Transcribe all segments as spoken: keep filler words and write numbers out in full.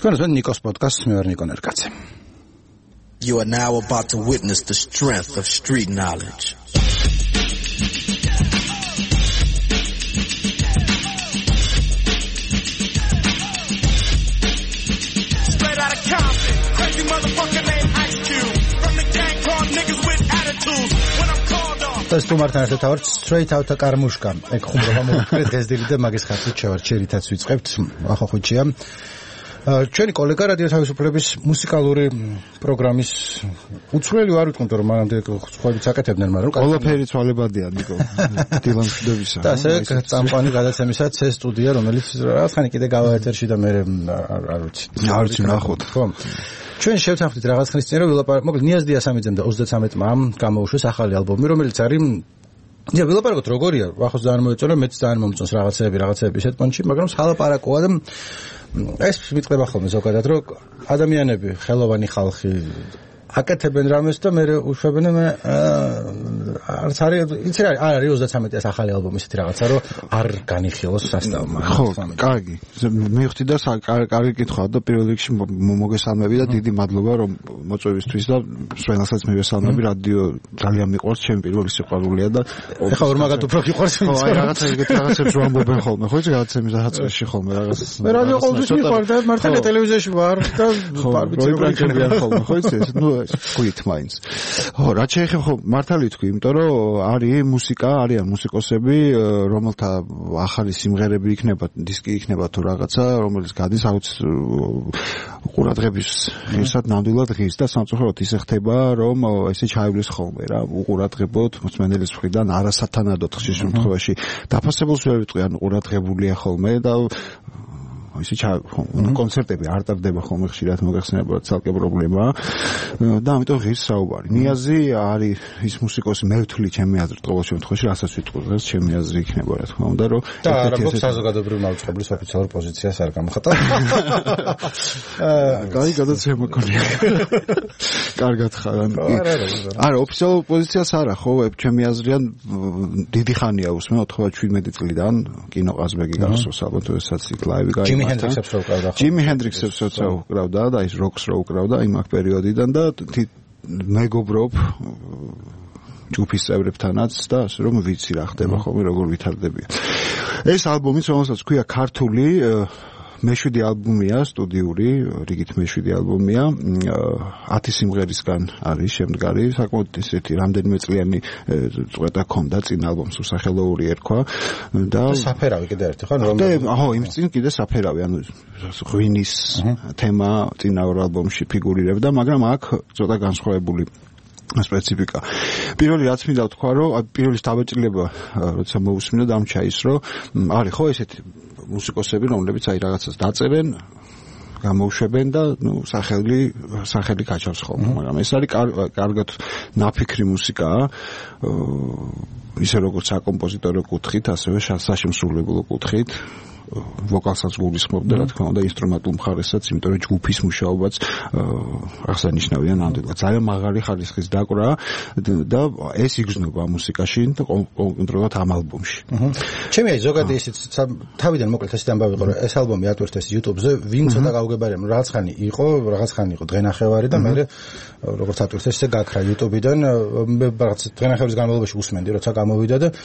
თქვენ უსმენთ Nikos podcast-ს, მე ვარ Niko Nerkatse. You are now about to witness the strength of street knowledge. Straight out of Compton, crazy motherfucker named Ice Cube. From the gang called niggas with attitude. When I'm called off. ეს თუმართან ერთად ავარ Straight Outta Karmushka. ეგ ხუმრობა მოვიქრეთ დღესდღეობით და მაგის ხარჯით შევარჩერითაც ვიწყებთ. ახლა ხუჩია. ჩვენი კოლეგა რადიო თავისუფლების მუსიკალური პროგრამის უცვლელი ვარ ვიტყვი რომ მანამდე სხვაებიც აკეთებდნენ, მაგრამ ყველაფერი ცვალებადია ნიკო დილა მშვიდობისა. და ასე წამყვანი გადაცემისაც ეს სტუდია, რომელიც რაღაცხანი კიდე გავაერთერში და მე არ ვიცი. არ ვიცი ნახოთ. ხო. ჩვენ შევთანხმდით რაღაც ხნის წინ რომ ვილაპარაკოთ, მოკლედ ნიაზ დიასამიძემ და ოცდათამეტმა გამოუშვეს ახალი ალბომი, რომელიც არის ია ვილაპარაკოთ როგორია, ახლა ძალიან მოეწონა, მეც ძალიან მომწონს რაღაცეები, რაღაცეები ისეთ პონჩი, მაგრამ სალაპარაკოა და ეს მიტყდება ხოლმე ზოგადად, რომ ადამიანები, ხელოვანი ხალხი აკეთებენ რამეს და მე უშვებენ მე არც არის იცი არ არის ოცდათამეტის ახალი ალბომი ისეთი რაღაცა რომ არ განიხილოს სასწავლმა. ხო, კარგი. მე ვხვდი და კარგი კითხვა და პირველ რიგში მოგესალმები და დიდი მადლობა რომ მოწვევისთვის და სხვენასაც მივესალმები, რადიო ძალიან მიყვარს, ჩემი პირველი სიყვარულია და ეხლა ორმაგად უფრო გიყვარს. ხო, აი რაღაცა ეგეთ რაღაცებს ვამბობენ ხოლმე, ხო იცი რაღაცების დაწყებაში ხოლმე რაღაც. მე რადიო ყოველთვის მიყვარდა, მართალია ტელევიზიაში ვარ და პროგრამებიან ხოლმე, ხო იცი ეს ნუ გույთ მაინც. ხო, რაც შეეხება ხო მართალი თქვი, იმიტომ რომ არის მუსიკა, არიან მუსიკოსები, რომელთა ახალი სიმღერები იქნება, დისკი იქნება თუ რაღაცა, რომელიც გადის აუც ყურადღების ღირსად ნამდვილად ღირს და სამწუხაროდ ისე ხდება, რომ ესე ჩაივლის ხოლმე რა, უყურადღებოთ მოსმენელის მხრიდან არასათანადოდ ხშირ შემთხვევაში დაფასებულს ვერ ვიტყვი, ანუ ყურადღებულია ხოლმე და ისე ჩა კონცერტები არ ტარდება ხოლმე ხშირად მოგეხსენება ცალკე პრობლემაა და ამიტომ ღირს საუბარი. ნიაზი არის ის მუსიკოსი, მე ვთვლი ჩემი აზრით ყოველ შემთხვევაში, რასაც ვიტყურებ, ჩემი აზრი იქნება რა თქმა უნდა, რომ და არა მოგ საზოგადოებრივ მაუწყებლის ოფიციალურ პოზიციას არ გამოხატა. კაი გადაცემა მქონია. კარგად ხარ. არა, ოფიციალურ პოზიციას არა, ხო, ჩემი აზრია დიდი ხანია უსმენ ოთხმოცდაშვიდმეტი წლიდან კინოყაზბეგი გახსოვს ალბათ ესაც იქ ლაივი გაიგო. ჯიმი ჰენდრიქსებს რო უკრავდა. ჯიმი ჰენდრიქსებს როცა უკრავდა და ის როკს რო უკრავდა იმ აქ პერიოდიდან და მეგობრობ ჯგუფის წევრებთანაც და ასე რომ ვიცი რა ხდება ხოლმე როგორ ვითარდებიან. ეს ალბომიც რომელსაც ქვია ქართული მეშვიდე ალბომია, სტუდიური, რიგით მეშვიდე ალბომია, ათი სიმღერისგან არის შემდგარი, საკმაოდ ისეთი რამდენიმე წლიანი წვედა ჰქონდა წინ ალბომს უსახელოური ერქვა და საფერავი კიდე ერთი ხო? და აჰო, იმ წინ კიდე საფერავი, ანუ ღვინის თემა წინაურ ალბომში ფიგურირებდა, მაგრამ აქ ცოტა განსხვავებული სპეციფიკა. პირველი რაც მინდა ვთქვა, რომ პირველი დაბეჭდილება როცა მოусმინო დამჩა ის, რომ არის ხო ესეთი მუსიკოსები, რომლებიც აი რაღაცას დაწერენ, გამოუშვებენ და ნუ სახელი სახელი გაჩავს ხოლმე, მაგრამ ეს არის კარგად ნაფიქრი მუსიკაა. ისე როგორც საკომპოზიტორო კუთხით, ასევე საშემსრულებლო კუთხით. ვოკალსაც გულისხმობდა, რა თქმა უნდა, ინსტრუმენტულ მხარესაც, იმიტომ რომ ჯგუფის მუშაობაც აღსანიშნავია ნამდვილად. ძალიან მაღალი ხარისხის დაკვრა და ეს იგრძნობა მუსიკაში და კონკრეტულად ამ ალბომში. ჩემი აი ზოგადი ისიც თავიდან მოკლედ ესეთ ამბავი იყო, რომ ეს ალბომი ატვირთეს YouTube-ზე, ვინ ცოტა გაუგებარია, რაღაც ხანი იყო, რაღაც ხანი იყო დღენახევარი და მე როგორც ატვირთეს ესე გაქრა YouTube-დან, მე რაღაც დღენახევრის განმავლობაში უსმენდი, როცა გამოვიდა და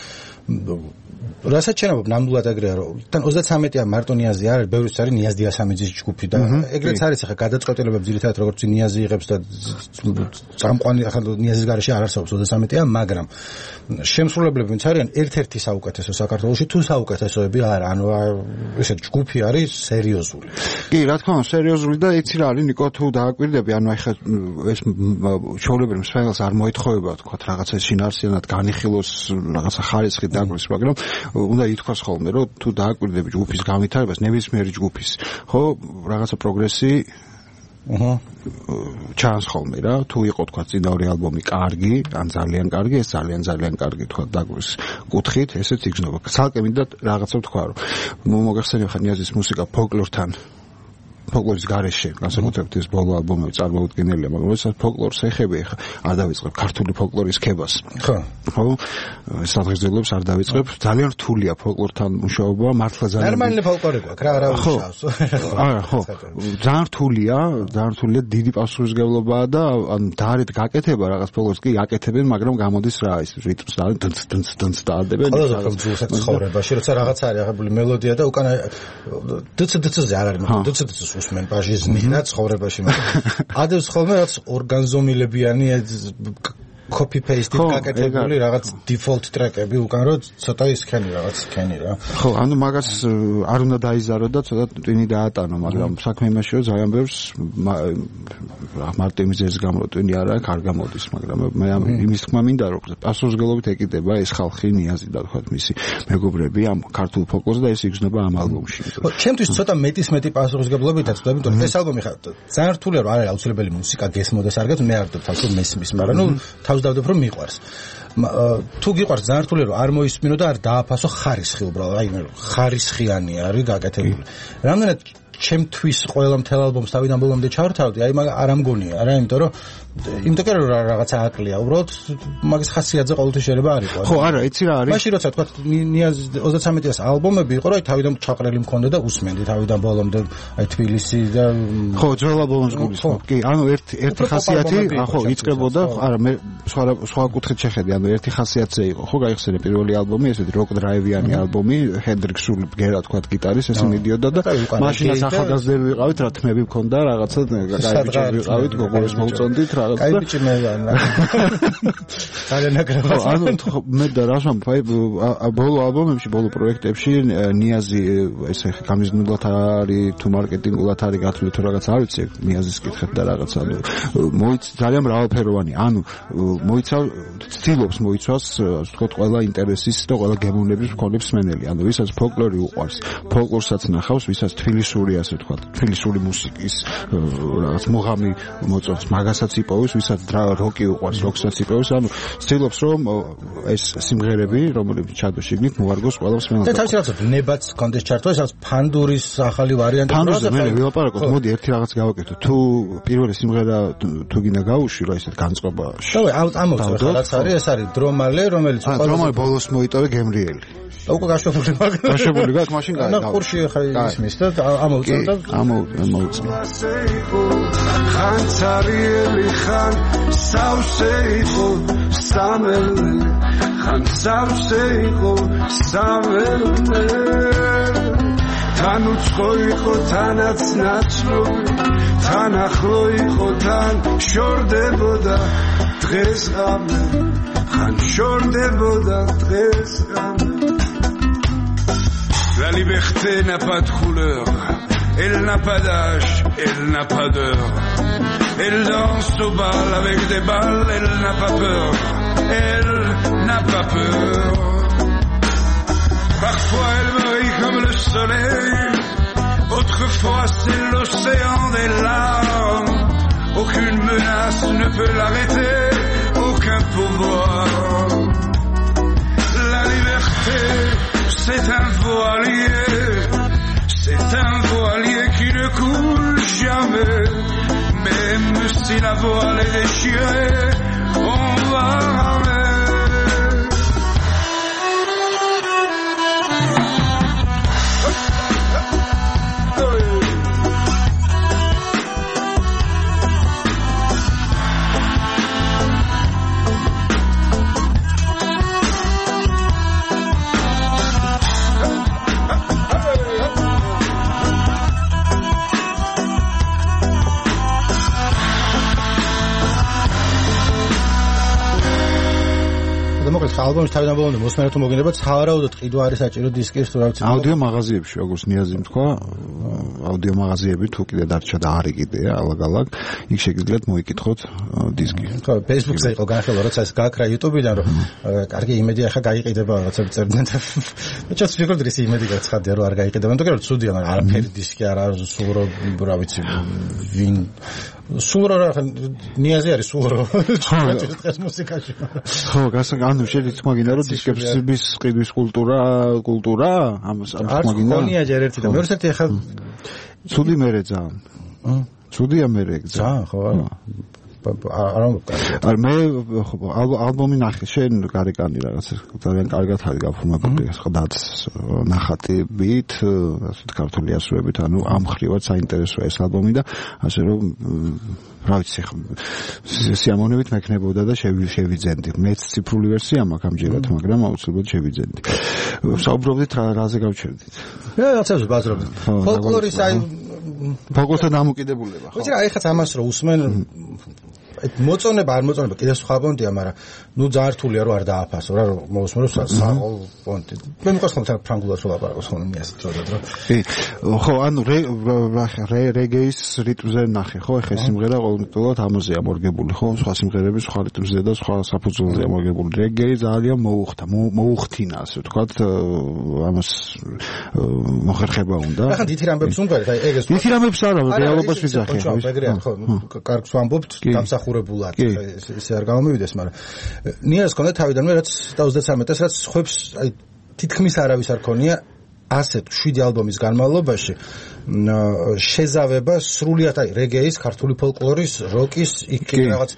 რასაც შენობ ნამდვილად ეგრეა რომ თან ოცდათამეტია მარტო ნიაზი არ არის, ბევრიც არის ნიაზ დიასამიძის ჯგუფი და ეგრეც არის ახლა გადაწყვეტილებები ძირითადად როგორც ნიაზი იღებს და წამყვანი ახლა ნიაზის გარეშე არ არსებობს ოცდათამეტია, მაგრამ შემსრულებლები ვინც არიან ერთ-ერთი საუკეთესო საქართველოში თუ საუკეთესოები არა, ანუ ესე ჯგუფი არის სერიოზული. კი, რა თქმა უნდა, სერიოზული და იცი რა არის ნიკო თუ დააკვირდები, ანუ ახლა ეს ჩვეულებრივ მსმენელს არ მოეთხოვება თქვა რაღაცა შინაარსიანად განიხილოს რაღაცა ხარისხი დაგვრის, მაგრამ უნდა ითქვას ხოლმე, რომ თუ დააკვირდები ჯგუფის განვითარებას, ნებისმიერი ჯგუფის, ხო, რაღაცა პროგრესი აჰა ჩანს ხოლმე რა, თუ იყო თქვა წინაური ალბომი კარგი, ან ძალიან კარგი, ეს ძალიან ძალიან კარგი თქვა დაგვრის კუთხით, ესეც იგრძნობა. ცალკე მინდა რაღაცა ვთქვა, რომ მოგახსენებ ხან ნიაზის მუსიკა ფოლკლორთან ფოლკლორის გარეშე, განსაკუთრებით ეს ბოლო ალბომები წარმოუდგენელია, მაგრამ როდესაც ფოლკლორს ეხები, ხა არ დავიწყებ ქართული ფოლკლორის ქებას. ხო. ხო, სადღეგრძელოებს არ დავიწყებ. ძალიან რთულია ფოლკლორთან მუშაობა, მართლა ძალიან. ნორმალური ფოლკლორი გვაქვს, რა არა უშავს. არა, ხო. ძალიან რთულია, ძალიან რთულია, დიდი პასუხისმგებლობაა და ან დაარეთ გაკეთება რაღაც ფოლკლორს კი აკეთებენ, მაგრამ გამოდის რა ის რიტმს და დნც დნც დნც დაარდებენ. ყველაზე უფრო ცხოვრებაში, როცა რაღაც არის აღებული მელოდია და უკან დც დცზე არ არის, მაგრამ დც დცს უსმენ ბაჟიზმი და ცხოვრებაში. ადევს ხოლმე რაც ორგანზომილებიანი copy paste გაკეთებული რაღაც default track-ები უკან რო ცოტა ისქენი რაღაც სქენი რა. ხო, ანუ მაგას არ უნდა დაიზარო და ცოტა ტვინი დაატანო, მაგრამ საქმე იმაშია ძალიან ბევრს მარტო იმის გამო რომ ტვინი არ აქვს, არ გამოდის, მაგრამ მე იმის თქმა მინდა რომ პასუხისმგებლობით ეკიდება ეს ხალხი ნიაზი და თქვა მისი მეგობრები ამ ქართულ ფოლკლორს და ეს იგრძნობა ამ ალბომში. ხო, ჩემთვის ცოტა მეტის მეტი პასუხისმგებლობითაც ვთქვი, იმიტომ რომ ეს ალბომი ხა ძალიან რთულია რომ არ არის აუცილებელი მუსიკა გესმოდეს არგეთ, მე არ დავთვალ რომ მესმის, მაგრამ ნუ დავდებ რომ მიყვარს. თუ გიყვარს ძალიან რთულია რომ არ მოისმინო და არ დააფასო ხარისხი უბრალოდ, აი მე ხარისხიანი არის გაკეთებული. რამდენად ჩემთვის ყველა მთელ ალბომს თავიდან ბოლომდე ჩავრთავდი, აი მაგ არ ამგონია, არა, იმიტომ რომ იმიტომ რომ რაღაცა აკლია, უბრალოდ მაგის ხასიათზე ყოველთვის შეიძლება არ იყოს. ხო, არა, იცი რა არის? მაშინ როცა თქვა ნიაზ ოცდამეტი წლის ალბომები იყო, რომ აი თავიდან ჩაყრელი მქონდა და უსმენდი თავიდან ბოლომდე, აი თბილისი და ხო, ძველ ალბომს გულისხმობ. კი, ანუ ერთი ერთი ხასიათი, ხო, იწყებოდა, არა, მე სხვა სხვა კუთხით შეხედე, ანუ ერთი ხასიათზე იყო, ხო, გაიხსენე პირველი ალბომი, ესეთი როკ დრაივიანი ალბომი, ჰენდრიქს სული ბგერა თქვა გიტარის, ესე მიდიოდა და მაშინაც ახალგაზრდები ვიყავით, რა თმები მქონდა, რაღაცა კაი ბიჭები ვიყავით, გოგოებს მოუწონდით რა კაი ბიჭი მე ძალიან ნაკრებად. ანუ მე და რაშამ ფაი ბოლო ალბომებში, ბოლო პროექტებში ნიაზი ესე გამიზნულად არის თუ მარკეტინგულად არის გათვლილი თუ რაღაც არ ვიცი, ნიაზის კითხეთ და რაღაც ანუ მოიც ძალიან მრავალფეროვანი. ანუ მოიცა ცდილობს მოიცვას ვთქვათ ყველა ინტერესის და ყველა გემოვნების მქონე მსმენელი. ანუ ვისაც ფოლკლორი უყვარს, ფოლკლორსაც ნახავს, ვისაც თბილისური ასე ვთქვათ, თბილისური მუსიკის რაღაც მოღამი მოწონს, მაგასაც იპოვის, ვისაც როკი უყვარს, როკსაც იპოვის. ანუ ცდილობს რომ ეს სიმღერები, რომლებიც ჩადო შიგნით, მოარგოს ყველა მსმენელს. და თავის რაღაცა ნებაც კონდეს ჩართვა, ეს ფანდურის ახალი ვარიანტი. ფანდურზე მე ვილაპარაკოთ, მოდი ერთი რაღაც გავაკეთო. თუ პირველი სიმღერა თუ გინდა გავუშვი, რა ისეთ განწყობა. დავე, ამოვწერ რაღაც არის, ეს არის დრომალე, რომელიც ყველა დრომალე ბოლოს მოიტოვე გემრიელი. უკვე გაშვებული მაგ გაშვებული გაქვს მაშინ გაი. და ყურში ხა ისმის და ამოვწერ და ამოვწერ. ხანცარიელი ხან სავსე იყო სამელე, ხან სავსე იყო სამელე. თან უცხო იყო თანაც ნაცნობი, თან ახლო იყო თან შორდებოდა დღეს ღამე, ხან შორდებოდა დღეს ღამე. La liberté n'a pas de couleur, elle n'a pas d'âge, elle n'a pas d'heure. Elle danse au bal avec des balles, elle n'a pas peur, elle n'a pas peur. Parfois elle brille comme le soleil, autrefois c'est l'océan des larmes. Aucune menace ne peut l'arrêter, aucun pouvoir. La liberté, c'est un voilier, c'est un voilier qui ne coule jamais. Même si la voile est déchirée, on va ramer. ალბომის თავიდან ბოლომდე მოსმენად თუ მოგინებათ, სავარაუდოდ ყიდვა არის საჭირო დისკის თუ რა ვიცი. აუდიო მაღაზიებში, როგორც ნიაზი თქვა, აუდიო მაღაზიები თუ კიდე დარჩა და არის კიდეა ალაგ-ალაგ, იქ შეგიძლიათ მოიკითხოთ დისკი. ხო, Facebook-ზე იყო განხილვა, როცა ეს გააქრა YouTube-დან, რომ კარგი იმედი ახლა გაიყიდება რაღაცები წერდნენ და მე ჩას ვფიქრობდი ის იმედი გაცხადია, რომ არ გაიყიდება. მე თვითონ ცუდია, მაგრამ არაფერი დისკი არ არის, სულ რა ვიცი, ვინ სულ რა ნიაზი არის სულ რა დღეს მუსიკაში. ხო, ანუ შეიძლება თქმა გინდა რომ დისკების ყიდვის კულტურა კულტურა ამას თქმა გინდა. არ ხონია ჯერ ერთი და მეორე ერთი ახლა ცუდი მერე ძალიან. ცუდია მერე ძალიან ხო არა არ მე ალბომი ნახე შენ გარეკანი რაღაც ძალიან კარგად არის გაფორმებული ხდაც ნახატებით ასეთ ქართული ასოებით ანუ ამ ხრივად საინტერესოა ეს ალბომი და ასე რომ რა ვიცი სიამოვნებით მექნებოდა და შევიძენდი მეც ციფრული ვერსია მაქვს ამჯერად მაგრამ აუცილებლად შევიძენდი საუბრობდით რაზე გავჩერდით რაღაცას ბაზრობდით ფოლკლორის აი ფოლკლორთან დამოკიდებულება ხო ვიცი რა ეხაც ამას რო უსმენ այդ მოწონება არ მოწონება კიდე სხვა პონტია, მაგრამ ნუ ძალიან რთულია რომ არ დააფასო რა რომ მოусმენო საყო პონტი. მე მიყვარს ხომ ფრანგულად რომ ლაპარაკოს ხომ მიას წოდოთ რომ. კი. ხო, ანუ რეგეის რიტმზე ნახე, ხო, ეხა სიმღერა ყოველდღიურად ამაზეა მორგებული, ხო, სხვა სიმღერები სხვა რიტმზე და სხვა საფუძველზეა მორგებული. რეგეი ძალიან მოუხდა, მოუხთინა, ასე ვთქვათ, ამას მოხერხება უნდა. ახლა დიდ რამბებს უმღერეთ, აი ეგეს. დიდ რამბებს არა, რეალობას ვიძახე. ხო, კარგს ვამბობთ, დამსახურებულად ესე არ გამომივიდეს, მაგრამ ნიას ქონდა თავიდანვე რაც ოცდამეტრს რაც ხვებს აი თითქმის არავის არ ქონია ასეთ შვიდი ალბომის განმავლობაში შეზავება სრულიად აი რეგეის, ქართული ფოლკლორის, როკის, იქ რაღაც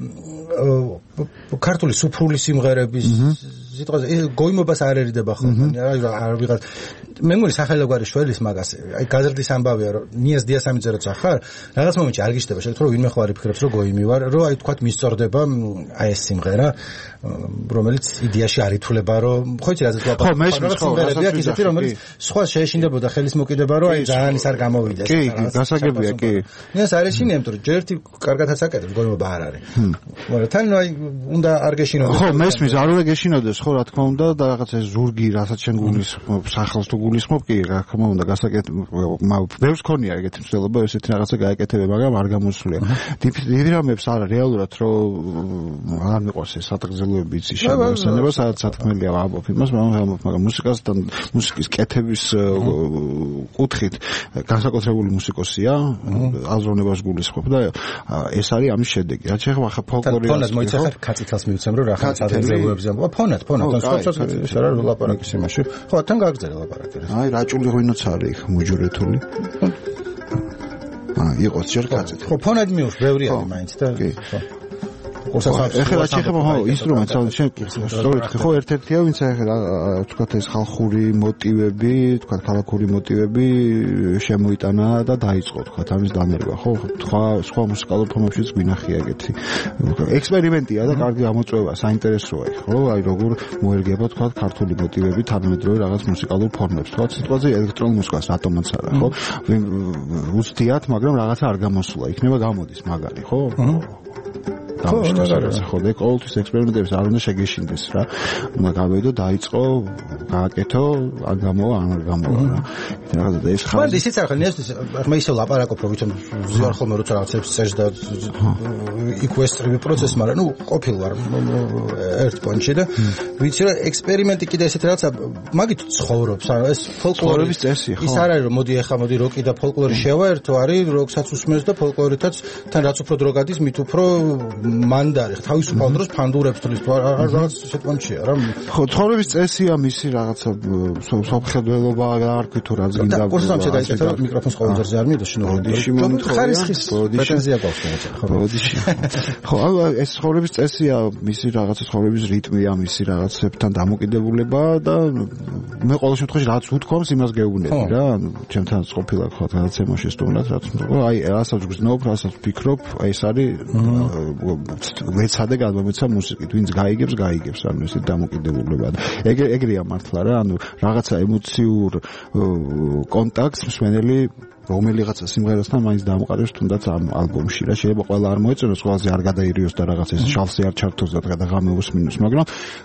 ქართული სუფრული სიმღერების სიტყვაზე გოიმობას არ ერიდება ხოლმე არ ვიღაც მე მგონი სახელგვარი შველის მაგას აი გაზრდის ამბავია რომ ნიას დიასამიძე როცა ხარ რაღაც მომენტში არ გიშდება შეგეთ რომ ვინმე ხო არ იფიქრებს რომ გოიმი ვარ რომ აი თქვათ მისწორდება აი ეს სიმღერა რომელიც იდეაში არ ითვლება რომ ხო იცი რაზეც ლაპარაკობ ხო მესმის ხო სიმღერებია ისეთი რომელიც სხვა შეეშინდებოდა ხელის მოკიდება რომ აი ძალიან ის არ გამოვიდეს კი გასაგებია კი ნიას არ ეშინია იმიტომ რომ ჯერ ერთი კარგადაც აკეთებს გოიმობა არ არის მაგრამ თან აი უნდა არ გეშინოდეს ხო მესმის არ უნდა გეშინოდეს ხო რა თქმა უნდა და რაღაც ეს ზურგი რასაც შენ გულისხმობ სახელს თუ გულისხმობ კი რა თქმა უნდა გასაკეთება ბევრს ქონია ეგეთი მცდელობა ესეთი რაღაცა გააკეთებე მაგრამ არ გამოსვლია დიდი რამებს არა რეალურად რომ არ მიყვარს ეს სატყზელოები იცი შემოსანება სადაც სათქმელია ვამბობ იმას მაგრამ მუსიკასთან მუსიკის კეთების კუთხით განსაკუთრებული მუსიკოსია აზროვნებას გულისხმობ და ეს არის ამის შედეგი რაც შეხება ხა ფოლკლორი ფონად მოიცახარ კაცითელს მივცემ რომ რა ხარ სატყზელოებზე ამბობ ფონად ფონად ეს არა ლაპარაკის იმაში ხო თან გააგზავნე ლაპარაკი აი რაჭული ღვინოც არის იქ მოჯურეთული აა იყოს ჯერ კაცით ხო ფონად მიუშვ ბევრი არის მაინც და ხო ეხლა შეიძლება ხო ინსტრუმენტს შენ სწორედ ხო ერთ-ერთია ვინც ეხლა ვთქვათ ეს ხალხური მოტივები ვთქვათ ქალაქური მოტივები შემოიტანა და დაიწყო ვთქვათ ამის დანერგვა ხო სხვა სხვა მუსიკალურ ფორმებშიც გვინახია ეგეთი ექსპერიმენტია და კარგი გამოწვევა საინტერესოა ხო აი როგორ მოერგება ვთქვათ ქართული მოტივები თანამედროვე რაღაც მუსიკალურ ფორმებს ვთქვათ სიტყვაზე ელექტრონულ მუსიკას რატომაც არა ხო უცდიათ მაგრამ რაღაცა არ გამოსულა იქნება გამოდის მაგარი ხო გამიშტოს ხო და ყოველთვის ექსპერიმენტებს არ უნდა შეგეშინდეს რა უნდა გავედო დაიწყო გააკეთო არ გამოვა არ გამოვა რა რაღაცა და ეს ხარ ისიც არ ხარ ნიას მე ისე ლაპარაკობ რომ ვითომ ზიარ ხოლმე როცა რაღაცებს წერს და იკვესტრები პროცესი მაგრამ ნუ ყოფილ ვარ ერთ პონჩი და ვიცი რა ექსპერიმენტი კიდე ესეთ რაღაცა მაგით ცხოვრობს ანუ ეს ფოლკლორის წესი ხო ის არ არის რომ მოდი ახლა მოდი როკი და ფოლკლორი შევაერთო არის როკსაც უსმენს და ფოლკლორითაც თან რაც უფრო დრო გადის მით უფრო მანდარი თავისუფალ დროს ფანდურებს თulis რაღაც შეტყონჩია რა ხო ცხოვრების წესია მისი რაღაცა სამხედველობა არ ქვი თუ რაც გინდა და კურსამ შეგაიკეთა რომ მიკროფონს ყოველდღე არ მიდო შინო ბოდიში ხარისხის პრეტენზია გაქვს ხო ბოდიში ხო ეს ცხოვრების წესია მისი რაღაცა ცხოვრების რიტმია მისი რაღაცებთან დამოკიდებულება და მე ყოველ შემთხვევაში რაც უთქვამს იმას გეუბნები რა ჩემთან ყოფილა ხო რაღაც ემოშის თუნდაც რაც აი რასაც გრძნობ რასაც ვფიქრობ აი ეს არის მეცადე გადმომეცა მუსიკით ვინც გაიგებს გაიგებს ანუ ესეთ დამოკიდებულება ეგ ეგრეა მართლა რა ანუ რაღაცა ემოციურ კონტაქტს მსმენელი რომელიღაცა სიმღერასთან მაინც დამყარებს თუნდაც ამ ალბომში რა შეიძლება ყველა არ მოეწონოს ყველაზე არ გადაირიოს და რაღაც ეს შალსი არ ჩართოს და გადაღამეოს მინუს მაგრამ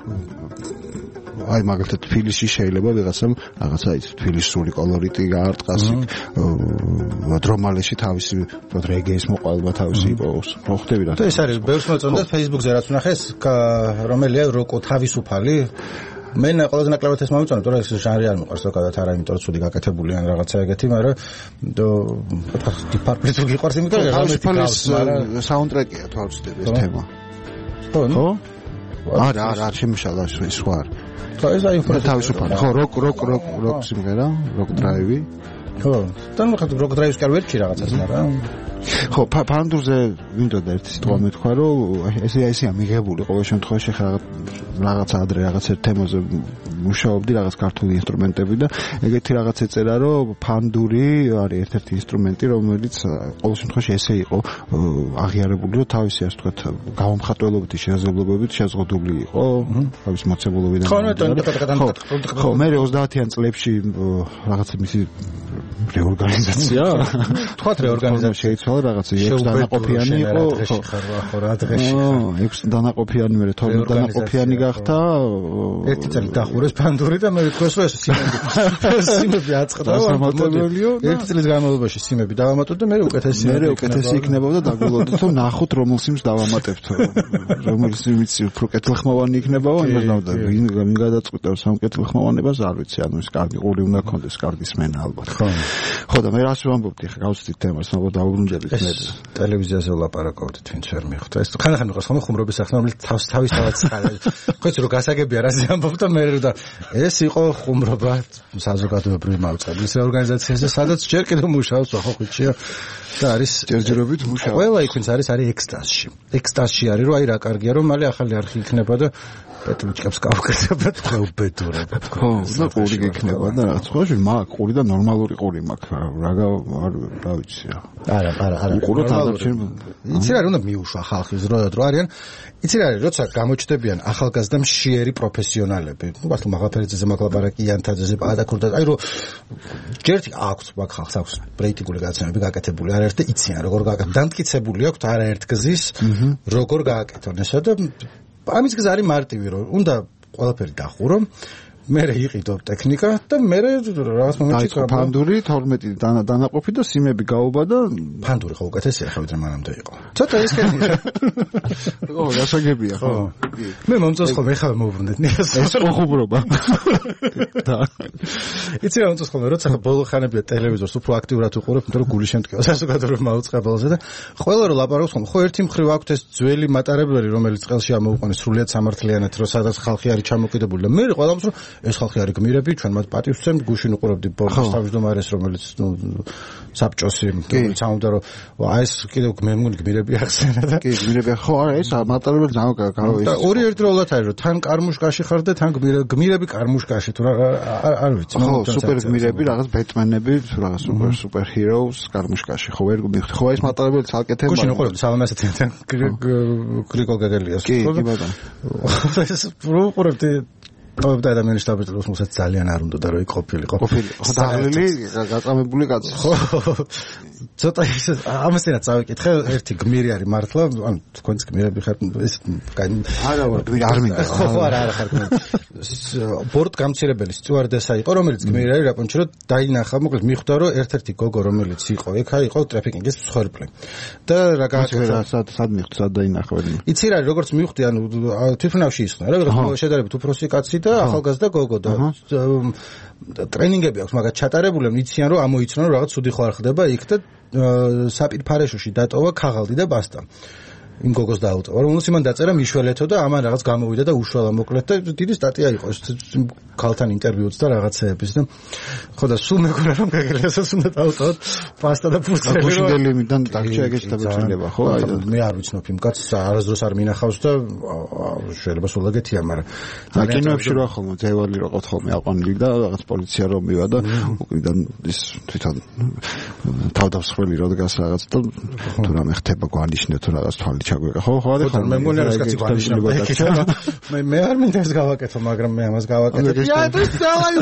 აი მაგალითად თბილისში შეიძლება ვიღაცამ რაღაცა ის თბილისური კოლორიტი გაარტყას დრომალეში თავისი რეგეის მოყალიბება თავისი იყოს ხო ხდები რა ეს არის ბევრს მოწონდა Facebook-ზე რაც ვნახეს რომელია როკო თავისუფალი მე ყველაზე ნაკლებად ეს მომწონდა თორე ეს ჟანრი არ მიყვარს ზოგადად არა იმიტომ რომ ცუდი გაკეთებული ან რაღაცა ეგეთი მაგრამ დიპარტმენტი თუ გიყვარს იმიტომ რომ თავისუფალის საუნდტრეკია თუ არ ვცდები ეს თემა ხო არა არა შემიშალა სხვა ხო ეს აი ინფორმაცია თავისუფალი ხო როკ როკ როკ როკ სიმღერა როკ დრაივი ხო, თან მოხდა როგორ დრაივის კარ ვერჩი რაღაცას, მაგრამ ხო, ფანდურზე მინდოდა ერთი სიტყვა მეთქვა, რომ ესე ესეა მიღებული ყოველ შემთხვევაში ხა რაღაც ადრე რაღაც ერთ თემაზე მუშაობდი, რაღაც ქართული ინსტრუმენტები და ეგეთი რაღაც ეწერა, რომ ფანდური არის ერთ-ერთი ინსტრუმენტი, რომელიც ყოველ შემთხვევაში ესე იყო აღიარებული, რომ თავისი ასე ვთქვათ, გამომხატველობითი შესაძლებლობებით შეზღუდული იყო, თავის მოცემულობიდან. ხო, ნეტო, ხო, მე ოცდაათიან წლებში რაღაც მისი რეორგანიზაცია, თქვათ რეორგანიზაცია შეიცვალა რაღაც ექვს დანაყოფიანი იყო, ხო, ხო, რა დღეში. ხო, ექვს დანაყოფიანი მე თორმეტ დანაყოფიანი გახდა. ერთი წელი დახურეს ფანდური და მე ვთქვეს, რომ ეს სიმები სიმები აწყდა, ერთი წლის განმავლობაში სიმები დავამატოთ და მე უკეთესი მე უკეთესი იქნებოდა და დაგულოდოთ, რომ ნახოთ რომელ სიმს დავამატებთ, რომელ სიმიც უფრო კეთილხმოვანი იქნებაო, იმას დავდა, ვინ ვინ გადაწყვიტა სამ კეთილხმოვანებას არ ვიცი, ანუ ეს კარგი ყური უნდა კონდეს, კარგი სმენა ალბათ. ხო. ხო და მე რას ვამბობდი, ხა გავცდით თემას, მაგრამ დაუბრუნდებით მე. ტელევიზიაზე ვლაპარაკობდით, ვინც ვერ მიხვდა. ეს ხანდახან მიყავს ხომ ხუმრობის ახლა, რომელიც თავს თავის თავად ხარ. ხო იცი რომ გასაგებია რა ზიამბობ და მე და ეს იყო ხუმრობა საზოგადოებრივი მაუწყებლის ორგანიზაციაზე, სადაც ჯერ კიდევ მუშაობს ახოხიჩია და არის ჯერჯერობით მუშაობს. ყველა იქ ვინც არის არის ექსტაზში. ექსტაზში არის რომ აი რა კარგია რომ მალე ახალი არხი იქნება და პეტრუჩკებს გავუკეთებთ ხეუბედურებთ. ხო, და ყური გიქნება და რა ცხოვრში მაგ ყური და ნორმალური ყური მაქვს რა არ რა ვიცი რა. არა, არა, არა. ყური თანდაჩენ. იცი რა უნდა მიუშვა ხალხი ზროდა დრო არიან. იცი რა როცა გამოჩნდებიან ახალგაზრდა მშიერი პროფესიონალები. ნუ ბასტო მაღალფერდზე მაღლაბარაკი იანთაძეზე პადაკურდა. აი რომ ჯერთი აქვს მაგ ხალხს აქვს პრაქტიკული გაცემები გაკეთებული არაერთ და იციან როგორ გააკეთონ. დამტკიცებული აქვს არაერთ გზის როგორ გააკეთონ ესა და ამის გზა არის მარტივი რომ უნდა ყველაფერი დახურო მე იყიდო ტექნიკა და მე რაღაც მომენტში ფანდური თორმეტი დანაყოფი და სიმები გაობა და ფანდური ხო უკეთესია ხო ვიდრე მანამდე იყო ცოტა ისკენი ო გასაგებია ხო მე მომწონს ხოლმე ხა მოვბრუნდეთ ეს ოხუბრობა და იცი რა მომწონს ხოლმე როცა ბოლო ხანებია ტელევიზორს უფრო აქტიურად უყურებ იმიტომ რომ გული შემტკივა საზოგადოებრივ მაუწყებელზე და ყველა რომ ლაპარაკობს ხოლმე ხო ერთი მხრივ აქვს ეს ძველი მატარებლერი რომელიც წელში ამოუყენეს სრულიად სამართლიანად რომ სადაც ხალხი არის ჩამოკიდებული და მე ყველამს რომ ეს ხალხი არის გმირები, ჩვენ მათ პატივს ვცემთ, გუშინ უყურებდი ბორტის თავმჯდომარეს, რომელიც ნუ საბჭოსი, რომელიც ამბობდა, რომ აი ეს კიდევ მე მგონი გმირები ახსენა და კი, გმირები ხო არა, ეს მატარებელი ძალიან გაიგო. და ორი ერთდროულად არის, რომ თან კარმუშკაში ხარ და თან გმირები კარმუშკაში, თუ რა არ ვიცი. ხო, სუპერ გმირები, რაღაც ბეტმენები, რაღაც სუპერ სუპერ ჰიროუს კარმუშკაში, ხო ვერ მიხდი. ხო, ეს მატარებელი ცალკეთება. გუშინ უყურებდი სალამასათთან გრიგოლ გაგელიას. კი, კი ბატონო. ეს უყურებდი ყოველ ადამიანის შტაბის მოსაც ძალიან არ უნდა რომ იქ ყოფილიყო. ყოფილიყო. ხო დაღლილი გაწამებული კაცი. ხო. ცოტა ის ამასთანაც წავიკითხე, ერთი გმირი არის მართლა, ანუ თქვენც გმირები ხართ, ეს არა ვარ გმირი არ მინდა. ხო, ხო, არა, არა ხარ გმირი. ბორტ გამცირებელი სტიუარდესა იყო, რომელიც გმირი არის რაპონჩი რომ დაინახა, მოკლედ მიხვდა რომ ერთ-ერთი გოგო რომელიც იყო, ეგ იყო ტრაფიკინგის მსხვერპლი. და რა გააკეთა სად სად მიხვდა, სად დაინახა ვერ. იცი რა, როგორც მიხვდი, ანუ თვითონავში ისხნა, რა, შედარებით უფროსი კაცი და ახალგაზრდა გოგო და ტრენინგები აქვს მაგათ ჩატარებული, იციან რომ ამოიცნონ რომ რაღაც ცუდი ხო არ ხდება იქ და საპირფარეშოში დატოვა ქაღალდი და ბასტა. იმ გოგოს დაუტოვა, რომელსაც იმან დაწერა მიშველეთო და ამან რაღაც გამოვიდა და უშველა მოკლედ და დიდი სტატია იყო ეს ქალთან ინტერვიუც და რაღაცეების და ხო და სულ მეგონა რომ გაგელიასაც უნდა დაუტოვოთ პასტა და ფუცელი. გუშინდელიმიდან დაგჭა ეგეთი დაბეჭდილება ხო? აი მე არ ვიცნობ იმ კაცს, არასდროს არ მინახავს და შეიძლება სულ ეგეთია, მაგრამ კინოებში რა ხოლმე ძევალი რო ყოთ ხოლმე აყვანილი და რაღაც პოლიცია რომ მივა და უკიდან ის თვითონ თავდასხმელი რო დგას რაღაც და თუ რამე ხდება გვანიშნე თუ რაღაც თვალი ჩაგვიყა ხო ხო არა მე მგონი რა კაცი გვანიშნება მე მე არ მინდა ეს გავაკეთო მაგრამ მე ამას გავაკეთე я это сделаю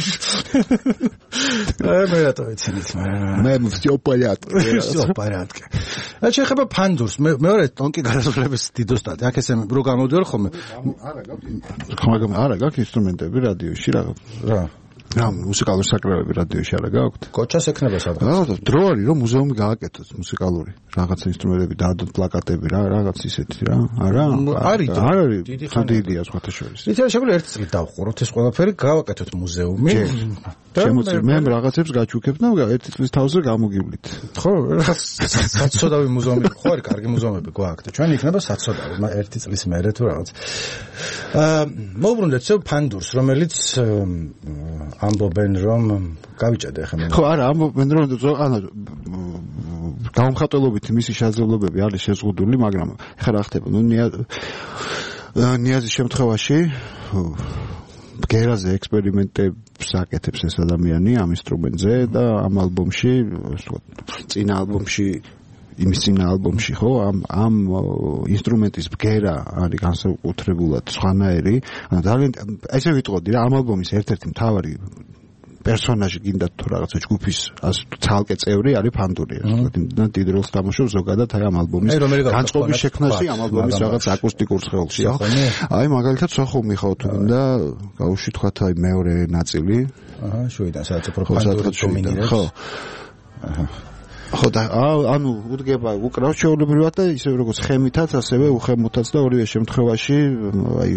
მე რატო ვიცით მე всё в порядке всё в порядке რა შეიძლება ფანდურს მე მეორე ტონკი გადასვლების დიდოსტატი აქ ესე რო გამოდიარ ხოლმე არა გაქვს მაგრამ არა გაქვს ინსტრუმენტები რადიოში რა რა რა მუსიკალური საკრავები რადიოში არა გაქვთ? კოჩას ექნება სადღაც. რა დრო არის რომ მუზეუმი გააკეთოს მუსიკალური რაღაც ინსტრუმენტები დაადოთ პლაკატები რა რაღაც ისეთი რა არა არის არ არის დიდია სხვათა შორის. იცი შეგვიძლია ერთი წელი დავხუროთ ეს ყველაფერი გავაკეთოთ მუზეუმი. შემოწირ მე რაღაცებს გაჩუქებ და ერთი წლის თავზე გამოგივლით. ხო საცოდავი მუზეუმი ხო არის კარგი მუზეუმები გვაქვს და ჩვენ იქნება საცოდავი ერთი წლის მერე თუ რაღაც. აა მოვბრუნდეთ ფანდურს რომელიც ამბობენ რომ გავიჭადე ხა მე. ხო, არა, ამბობენ რომ ანუ გამხატველობით მისი შესაძლებლობები არის შეზღუდული, მაგრამ ეხლა რა ხდება? ნუ ნიაზის შემთხვევაში ბგერაზე ექსპერიმენტებს აკეთებს ეს ადამიანი ამ ინსტრუმენტზე და ამ ალბომში, წინა ალბომში იმის წინა ალბომში ხო ამ ამ ინსტრუმენტის ბგერა არის განსაკუთრებულად სხვანაირი. ანუ ძალიან ესე ვიტყოდი რა ამ ალბომის ერთ-ერთი მთავარი პერსონაჟი გინდა თუ რაღაცა ჯგუფის ასე ცალკე წევრი არის ფანდური. და დიდ როლს თამაშობს ზოგადად აი ამ ალბომის განწყობის შექმნაში, ამ ალბომის რაღაც აკუსტიკურ სხეულში. აი მაგალითად სოხუმი ხო თუ და გაუში თქვა აი მეორე ნაწილი. აჰა, შუიდან სადაც უფრო ფანდური დომინირებს. ხო. აჰა. ხო და ანუ უდგება უკრავს შეულებრივად და ისე როგორც ხემითაც, ასევე უხემოთაც და ორივე შემთხვევაში აი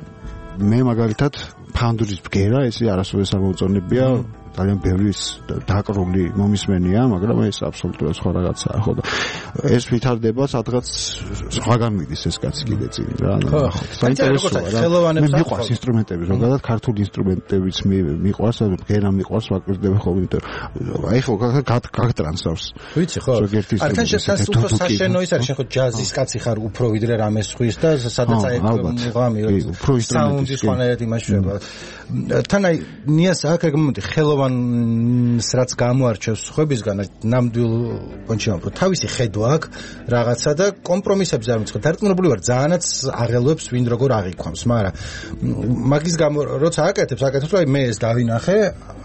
მე მაგალითად ფანდურის ბგერა ესე არასოდეს არ მოუწონებია ძალიან ბევრის დაკრული მომისმენია, მაგრამ ეს აბსოლუტურად სხვა რაღაცაა, ხო და ეს ვითარდება სადღაც სხვაგან მიდის ეს კაცი კიდე წინ რა. ხო, საინტერესოა რა. მე მიყვარს ინსტრუმენტები, ზოგადად ქართული ინსტრუმენტებიც მიყვარს, ანუ ბგერა მიყვარს, ვაკვირდები ხოლმე, იმიტომ აი ხო გაგტრანსავს. ვიცი ხო? არ თან შესას უფრო საშენო ის არის, შენ ხო ჯაზის კაცი ხარ უფრო ვიდრე რამე სხვის და სადაც აი მუღამი უფრო ინსტრუმენტის ხანერად იმაშება. თან აი ნიას აქ ეგ მომენტი ხელოვანს რაც გამოარჩევს ხვებისგან ნამდვილ კონჩი რომ თავისი ხედვა აქვს რაღაცა და კომპრომისებზე არ მიწყდა. დარწმუნებული ვარ ძალიანაც აღელვებს ვინ როგორ აღიქვამს, მაგრამ მაგის გამო როცა აკეთებს, აკეთებს რომ აი მე ეს დავინახე,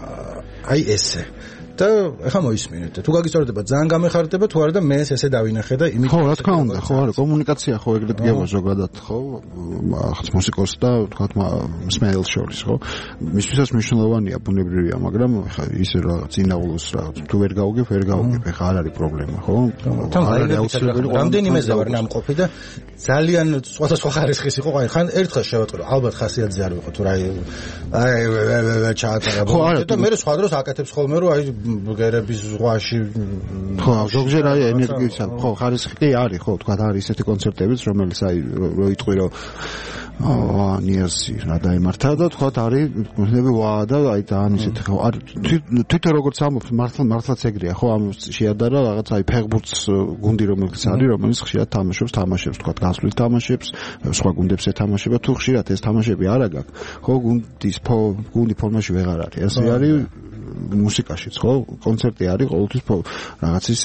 აი ესე. და ეხა მოისმინეთ. თუ გაგისწორდება ძალიან გამეხარდება, თუ არა და მე ესე დავინახე და იმით ხო, რა თქმა უნდა, ხო, არა, კომუნიკაცია ხო ეგრეთ გება ზოგადად, ხო? ახაც მუსიკოსს და თქვა მსმენელს შორის, ხო? მისთვისაც მნიშვნელოვანია, ბუნებრივია, მაგრამ ეხა ისე რა წინააღმდეგოს რა თუ ვერ გავუგებ, ვერ გავუგებ, ეხა არ არის პრობლემა, ხო? თან რამდენიმეზე ვარ ნამყოფი და ძალიან სხვადასხვა ხარისხის იყო, აი ხან ერთხელ შევატყრო, ალბათ ხასიათზე არ ვიყო, თუ რა აი ჩაატარა და მე სხვა დროს აკეთებს ხოლმე რომ აი ბგერების ზღვაში ხო ზოგჯერ აი ენერგიისა ხო ხარისხი კი არის ხო თქვა არის ესეთი კონცერტებიც რომელიც აი რო იტყვი რომ აა ნიაზი რა დაემართა და თქვა არის მოდები ვა და აი ძალიან ისეთ ხო არ თვითონ როგორც ამბობ მართლა მართლაც ეგრეა ხო ამ შეადარა რაღაც აი ფეხბურთს გუნდი რომელიც არის რომელიც ხშირად თამაშობს თამაშებს თქვა გასვლით თამაშებს სხვა გუნდებს ეთამაშება თუ ხშირად ეს თამაშები არა გაქვს ხო გუნდის გუნდი ფორმაში ვეღარ არის ასე არის მუსიკაშიც ხო კონცერტი არის ყოველთვის რაღაცის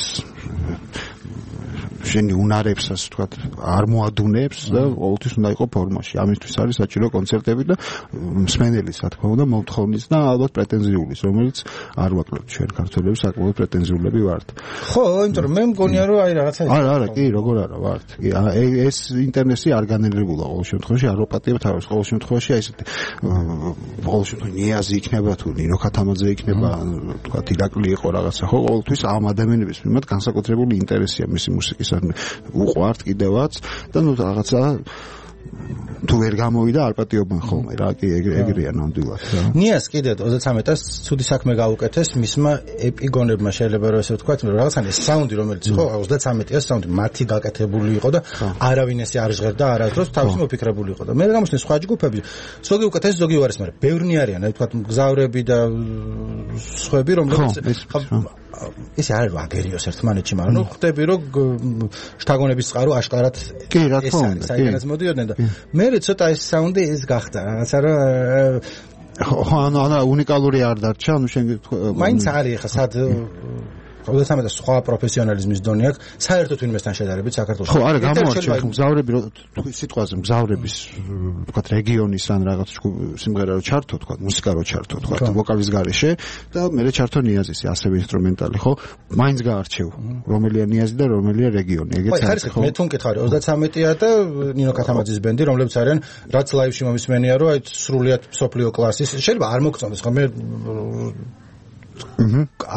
შენი უნარებსაც თქვა არ მოადუნებს და ყოველთვის უნდა იყოს ფორმაში. ამისთვის არის საჭირო კონცერტები და მსმენელის რა თქმა უნდა მომთხოვნის და ალბათ პრეტენზიულის, რომელიც არ ვაკლებთ ჩვენ ქართველები საკმაოდ პრეტენზიულები ვართ. ხო, იმიტომ რომ მე მგონია რომ აი რაღაცა არა, არა, კი, როგორ არა ვართ. კი, ეს ინტერნეტი არ განერგებულა ყოველ შემთხვევაში, არ ვაპატიებ თავის ყოველ შემთხვევაში აი ესეთი ყოველ შემთხვევაში ნიაზი იქნება თუ ნინო ქათამაძე იქნება, თქვა ირაკლი იყო რაღაცა, ხო, ყოველთვის ამ ადამიანების მიმართ განსაკუთრებული ინტერესია მისი მუსიკის უყვართ კიდევაც და ნუ რაღაცა თუ ვერ გამოვიდა არ პატიობენ ხოლმე რა კი ეგრეა ნამდვილად რა ნიას კიდე ოცდამეტ წელს ცუდი საქმე გაუკეთეს მისმა ეპიგონებმა შეიძლება რომ ესე ვთქვათ რომ რაღაცა ეს საუნდი რომელიც ხო ოცდამეტ წელს საუნდი მათი გაკეთებული იყო და არავინ ესე არ ჟღერდა არასდროს თავისი მოფიქრებული იყო და მე გამოსწეს სხვა ჯგუფები ზოგი უკეთეს ზოგი უარეს მაგრამ ბევრნი არიან აი ვთქვათ მგზავრები და სხვები რომლებიც ეს არ არის აგერიოს ერთმანეთში, მაგრამ ნუ ხვდები რომ შთაგონების წყარო აშკარად კი რა თქმა უნდა, საერთოდ მოდიოდნენ და მე ცოტა ეს საუნდი ეს გახდა რაღაცა რა ხო ანუ ანუ უნიკალური არ დარჩა, ანუ შენ მაინც არის ხა სად ოცდამეტ სხვა პროფესიონალიზმის დონე აქვს საერთოდ ვინმესთან შედარებით საქართველოში. ხო, არა, გამოარჩევს მგზავრები, სიტყვაზე მგზავრების, ვთქვათ, რეგიონის ან რაღაც სიმღერა რო ჩართო, ვთქვათ, მუსიკა რო ჩართო, ვთქვათ, ვოკალის გარეშე და მე ჩართო ნიაზის, ასევე ინსტრუმენტალი, ხო? მაინც გაარჩევ, რომელია ნიაზი და რომელია რეგიონი, ეგეც არის, ხო? მე თუ მკითხარი, ოცდამეტია და ნინო ქათამაძის ბენდი, რომლებიც არიან, რაც ლაივში მომისმენია, რომ აი სრულიად მსოფლიო კლასის, შეიძლება არ მოგწონდეს, ხო? მე აჰა. არაერთ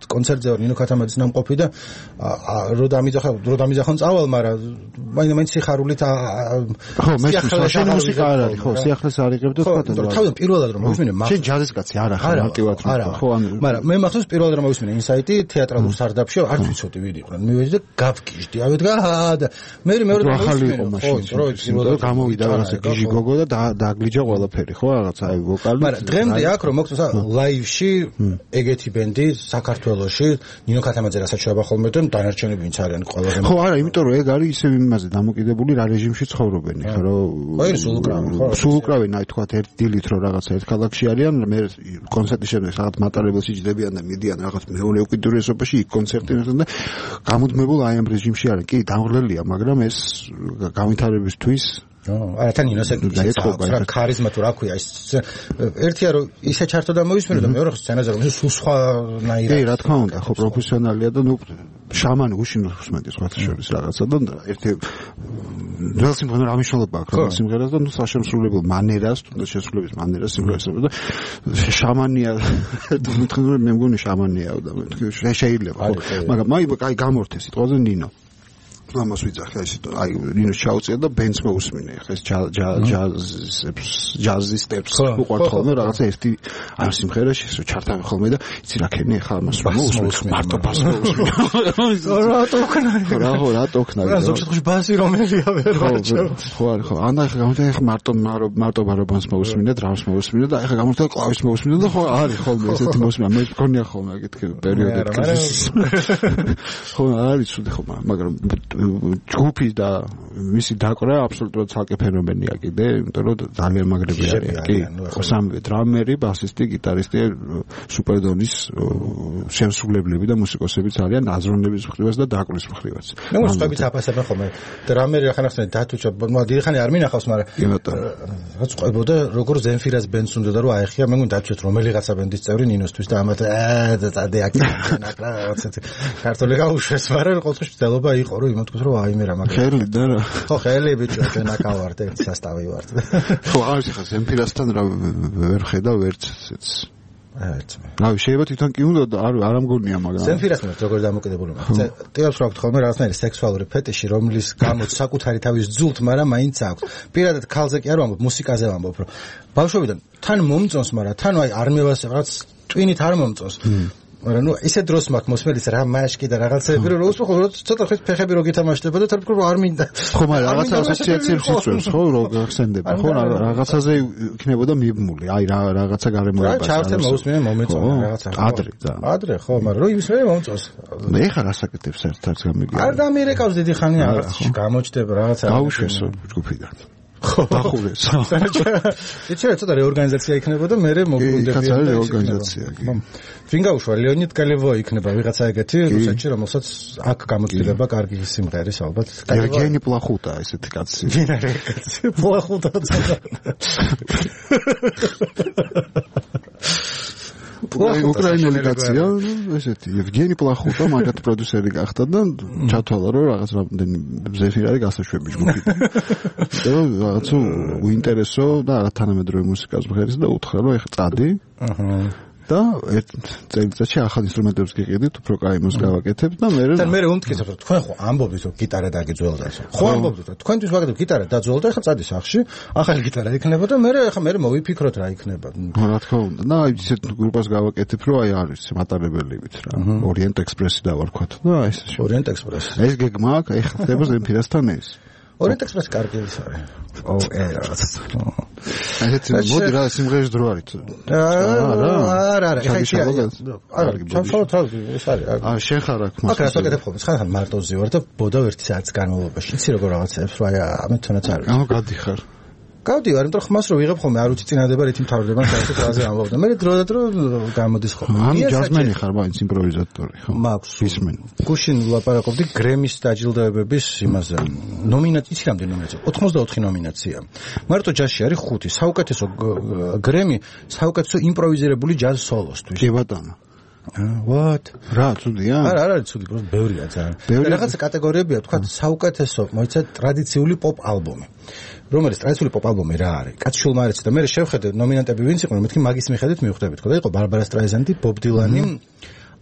კონცერტზე ვარ ნინო ქათამაძის ნამყოფი და რო დამიძახა რო დამიძახან წავალ, მაგრამ მაინც სიხარულით ხო, მე შენ მუსიკა არ არის, ხო, სიახლეს არ იღებ და თქვა და თავიდან პირველად რომ მოვისმინე მაგ შენ ჯაზის კაცი არ ახარ მარტივად ხო, მაგრამ მე მახსოვს პირველად რომ მოვისმინე ინსაიტი თეატრალურ სარდაფში არ ვიცოდი ვიდი ყრან მივედი და გავკიჟდი ავეთ და მე მეორე რომ მოვისმინე ხო, გამოვიდა რაღაცა გიჟი გოგო და დაგლიჯა ყველაფერი ხო რაღაცა აი ვოკალი მაგრამ დღემდე აქ რომ მოგწონს ლაივში ეგეთი ბენდი საქართველოში ნინო ქათამაძე რასაც შეება ხოლმე და დანარჩენები ვინც არიან ყველაზე ხო არა იმიტომ რომ ეგ არის ისევ იმაზე დამოკიდებული რა რეჟიმში ცხოვრობენ ხო რომ აი სულ უკრავენ ხო სულ უკრავენ აი თქვა ერთ დილით რომ რაღაცა ერთ ქალაქში არიან მე კონცერტის შემდეგ რაღაც მატარებელში ჯდებიან და მიდიან რაღაც მეორე უკიდურესობაში იქ კონცერტებთან და გამუდმებულ აი ამ რეჟიმში არის კი დამღლელია მაგრამ ეს გავითარებისთვის არა თან ინოს ეგ რა ქარიზმა თუ რა ქვია ის ერთია რომ ისე ჩართო და მოვისმენო და მეორე სცენაზე რომ სულ სხვანაირად კი რა თქმა უნდა ხო პროფესიონალია და ნუ შამანი უშინოს ხსმენდის სხვათა შორის რაღაცა და ერთი ძველ სიმღერას რა მნიშვნელობა აქვს რა სიმღერას და ნუ საშემსრულებელ მანერას თუნდაც შესრულების მანერას სიმღერას და შამანია თუნდაც მე მგონი შამანია და მე შეიძლება ხო მაგრამ მაი კაი გამორთე სიტყვაზე ნინო ამას ვიძახე ეს აი ნინოს ჩაუწია და ბენდს მოусმინე ხა ეს ჯაზის ჯაზის სტეპს უყვართ ხოლმე რაღაცა ერთი ამ სიმღერაში ეს ჩართავე ხოლმე და იცი რა ქენი ხა ამას მოусმინე მარტო ბას მოусმინე რა ტოქნარი რა ხო რა ტოქნარი რა ზოგადად ბასი რომელია ვერ ვარჩევ ხო არა ხო ანა ხა გამოდე ხა მარტო მარტო ბარაბანს მოусმინე დრამს მოусმინე და ხა გამორთე კლავის მოусმინე და ხო არის ხოლმე ესეთი მოусმინე მე მქონია ხოლმე აკეთე პერიოდები ხო არის ცუდი ხო მაგრამ ჯგუფი და მისი დაკვრა აბსოლუტურად ცალკე ფენომენია კიდე, იმიტომ რომ ძალიან მაგრები არიან. კი, სამი დრამერი, ბასისტი, გიტარისტი, სუპერდონის შემსრულებლები და მუსიკოსებიც არიან აზროვნების მხრივაც და დაკვრვის მხრივაც. მე მოსწრებით აფასებენ ხოლმე. დრამერი ახანახსნე დათუჩა, ну, დიდი ხანი არ მინახავს, მაგრამ რაც ყვებოდა, როგორ ზენფირას ბენდს უნდა და რომ აეხია, მე მგონი დათუჩეთ რომელიღაცა ბენდის წევრი ნინოსთვის და ამათ და წადე აკეთებდნენ აქ რა, რაღაცა ქართული გაუშვეს, მაგრამ ყოველთვის მცდელობა იყო, რომ იმათქოს რომ აი მე რა მაგარი. ხელი და რა. ხო, ხელი ბიჭო, ჩვენ აქ ავართ, ერთ სასტავი ვართ. ხო, არის ხა ზენფირასთან რა ვერ ხედავ ვერც ეს. აიც. რავი, შეიძლება თვითონ კი უნდა და არ არ მგონია, მაგრამ ზენფირასთან როგორ დამოკიდებული მაქვს. ტიპებს რა აქვს ხოლმე რაღაცნაირი სექსუალური ფეტიში, რომლის გამოც საკუთარი თავის ძულთ, მაგრამ მაინც აქვს. პირადად ქალზე კი არ ვამბობ, მუსიკაზე ვამბობ, რომ ბავშვობიდან თან მომწონს, მაგრამ თან აი არ მევას რაღაც ტვინით არ მომწონს. მაგრამ ნუ ისე დროს მაქვს მოსმელის რა მაშკი და რაღაცები რომ უცხო ცოტა ხეთ ფეხები რო გითამაშდება და თქო არ მინდა ხო მაგრამ რაღაცა ასოციაციებს იწვევს ხო რო გახსენდება ხო რაღაცაზე იქნებოდა მიბმული აი რა რაღაცა გარემოება რა ჩარტე მოусმინე მომეწონა რაღაცა ადრე და ადრე ხო მაგრამ რო იმის მე მომწონს მე ხარ ასაკეთებს ერთ-ერთს გამიგია არ დამირეკავს დიდი ხანი რაღაც გამოჩდება რაღაცა გაუშვესო ჯგუფიდან ხო დახურეს ეჩერა ცოტა რეორგანიზაცია იქნებოდა მე მოგუნდებიან კაცარი რეორგანიზაცია ვინ გაუშვა ლეონიდ კალევო იქნება ვიღაცა ეგეთი რუსეთში რომელსაც აქ გამოჩდება კარგი სიმღერის ალბათ გენი პლახუტა ესეთი კაცი ვინ არის კაცი პლახუტა უკრაინული კაცია ესეთი ევგენი პლახუტა მაგათ პროდიუსერი გახდა და ჩათვალა რომ რაღაც რამდენი ზეფირარი გასაშვები ჯგუფი და რაღაც უინტერესო და თანამედროვე მუსიკას ვღერის და უთხრა რომ ეხა წადი აჰა და ერთ წელიწადში ახალ ინსტრუმენტებს გიყიდით, უფრო კაი მუსიკა გავაკეთებ და მე და მე უმტკიცებ რომ თქვენ ხო ამბობთ რომ გიტარა დაგიძველდა ხო ამბობთ რომ თქვენთვის ვაკეთებ გიტარა დაძველდა ხა წადი სახში ახალი გიტარა იქნება და მე ხა მე მოვიფიქროთ რა იქნება რა თქმა უნდა და აი ისეთ გრუპას გავაკეთებ რომ აი არის მატარებელივით რა ორიენტ ექსპრესი დავარქვათ და ეს ორიენტ ექსპრესი ეს გეგმა აქვს ეხლა ხდება ზენფირასთან ეს ორიენტ ექსპრესი კარგი ის არის ო ე რაღაცა ასეთი მოდი რა სიმღერის დრო არის არა არა არა ეხა ისე არა ჩამშალოთ ეს არის აა შენ ხარ აქ მაგ რას ვაკეთებ ხოლმე ხან მარტოზე ვარ და ბოდა ერთი საათის განმავლობაში იცი როგორ რაღაცებს რა ამით თუნდაც არის ამა გადიხარ გავდივარ, იმიტომ რომ ხმას რო ვიღებ ხოლმე არ ვიცი წინადება რითი მთავრდება საერთოდ რაზე ამბობდა. მე დრო და დრო გამოდის ხოლმე. ამ ჯაზმენი ხარ, მაინც იმპროვიზატორი, ხო? მაქვს. ისმენ. გუშინ ვლაპარაკობდი გრემის დაჯილდოებების იმაზე. ნომინაციის რამდენი ნომინაცია? ოცდაოთხი ნომინაცია. მარტო ჯაზში არის ხუთი. საუკეთესო გრემი, საუკეთესო იმპროვიზირებული ჯაზ სოლოსთვის. კი ბატონო. what? რა ცუდია? არა, არა, ცუდი, просто ბევრია ძალიან. რაღაცა კატეგორიებია, თქვა საუკეთესო, მოიცა ტრადიციული პოპ ალბომი. რომელიც ტრადიციული პოპ ალბომი რა არის? კაცშულმა არის და მე შევხედე ნომინანტები ვინც იყვნენ, მეთქი მაგის მიხედვით მივხვდებით, ხო და იყო ბარბარა სტრაიზანდი, ბობ დილანი,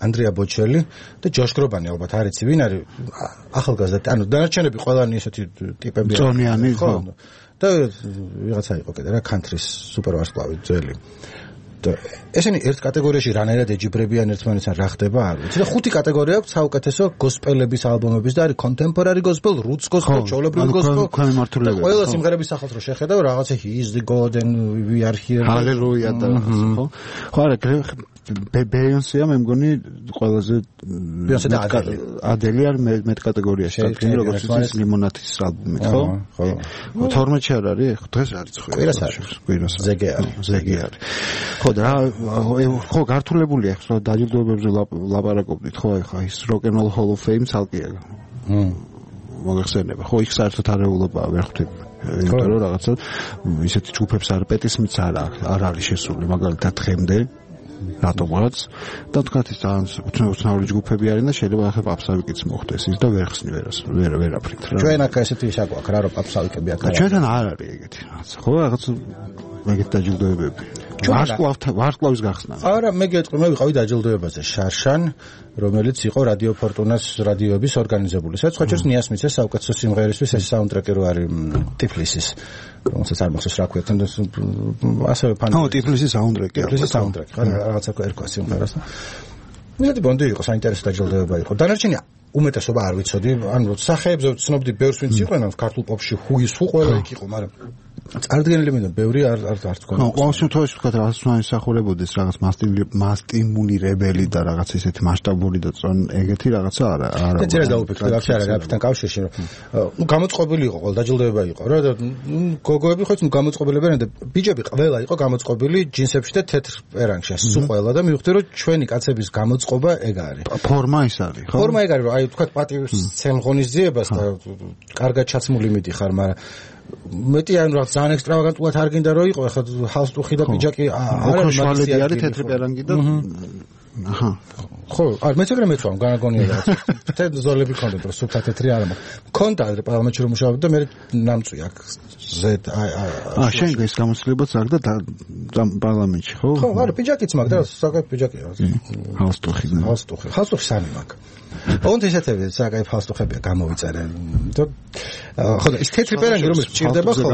ანდრია ბოჩელი და ჯოშ გრობანი ალბათ არ იცი ვინ არის ახალგაზრდა ანუ დანარჩენები ყველანი ესეთი ტიპები წონიანი ხო და ვიღაცა იყო კიდე რა country-ს სუპერვარსკვლავი ძველი და ესენი ერთ კატეგორიაში რანაირად ეჯიბრებიან ერთმანეთთან რა ხდება არ ვიცი და ხუთი კატეგორია აქვს საუკეთესო გოსპელების ალბომების და არის contemporary gospel, roots gospel, ჩოლებრივ gospel ყველა სიმღერების სახელს რო შეხედავ რაღაცა he is the god and we are here hallelujah და ხო ხო არა ბეიონსეა მე მგონი ყველაზე ბეიონსე და ადელი ადელი არ მეტ კატეგორიაში დაგჭირდა როგორც ის ლიმონათის ალბომი ხო ხო თორმეტში არ არის დღეს არის ხო კვირას არის კვირას ზეგი არის ზეგი არის ხო და ხო გართულებულია ხო დაჯილდოებებზე ლაპარაკობდით ხო ხა ის rock and roll hall of fame ცალკეა მოგეხსენება ხო იქ საერთოდ არეულობაა ვერ ხვდები იმიტომ რომ რაღაცა ისეთი ჯგუფებს არ პეტისმიც არ არ არის შესული მაგალითად დღემდე რატომღაც და თქვათ ის ძალიან უცნაური ჯგუფები არიან და შეიძლება ახლა აფსავიკიც მოხდეს ის და ვერ ხსნი ვერას ვერ ვერაფრით რა ჩვენ აქ ესეთი ისაკ აქვს რა რომ აფსავიკები აქ არის ჩვენთან არ არის ეგეთი რაღაც ხო რაღაც მეგეთ დაჯილდოებები ვარსკვლავთა ვარსკვლავის გახსნა არა მე გეტყვი მე ვიყავი დაჯილდოებაზე შარშან რომელიც იყო რადიო ფორტუნას რადიოების ორგანიზებული სადაც ხოჭერს ნიას მიცეს საუკეთესო სიმღერისთვის ეს საუნდტრეკი რო არის ტიფლისის რომელსაც არ მახსოვს რა ქვია თუნდაც ასევე ფანი ხო ტიფლისის საუნდტრეკი ტიფლისის საუნდტრეკი ხო რაღაცა ერქვა სიმღერას მიზეთი ბონდი იყო საინტერესო დაჯილდოება იყო დანარჩენი უმეტესობა არ ვიცოდი ანუ სახეებზე ვცნობდი ბევრს ვინც იყვნენ ქართულ პოპში ჰუის ჰუ ყველა იქ იყო მაგრამ წარდგენილი მინდა ბევრი არ არ არ თქვა ხო ყოველ შემთხვევაში თქვა რაღაც ისახურებოდეს რაღაც მასტიმულირებელი და რაღაც ისეთი მასშტაბური და წონ ეგეთი რაღაცა არა არა და წერა დაუფიქრე რა არა რაფთან კავშირში ნუ გამოწყობილი იყო ყველა დაჯილდოება იყო რა და გოგოები ხო იცი გამოწყობილები არიან და ბიჭები ყველა იყო გამოწყობილი ჯინსებში და თეთრ პერანგში სულ ყველა და მივხვდი რომ ჩვენი კაცების გამოწყობა ეგ არის ფორმა ის არის ხო ფორმა ეგ არის რომ აი თქვა პატივის ცემღონისძიებას და კარგად ჩაცმული მიდიხარ მაგრამ მეტი ან რა ძალიან ექსტრავაგანტულად არ გინდა რომ იყო ახლა ჰალსტუხი და პიჯაკი არ არის მალები არის თეთრი პერანგი და აჰა ხო არ მეც ეგრე მეცვამ განაგონია რა თეთრ ზოლები ქონდა რომ სუფთა თეთრი არა მქონდა პარლამენტში რომ მუშაობდი და მე ნამწვი აქ ზედ აი აა შენ ეს გამოცდილებაც აქ და პარლამენტში ხო ხო არა პიჯაკიც მაგ და საკაიფ პიჯაკი რა ჰალსტუხი ჰალსტუხი ჰალსტუხი სამი მაგ ოღონდ ესეთები საკაიფ ჰალსტუხებია გამოვიწერე და ხო და ის თეთრი პერანგი რომელიც ჭირდება ხო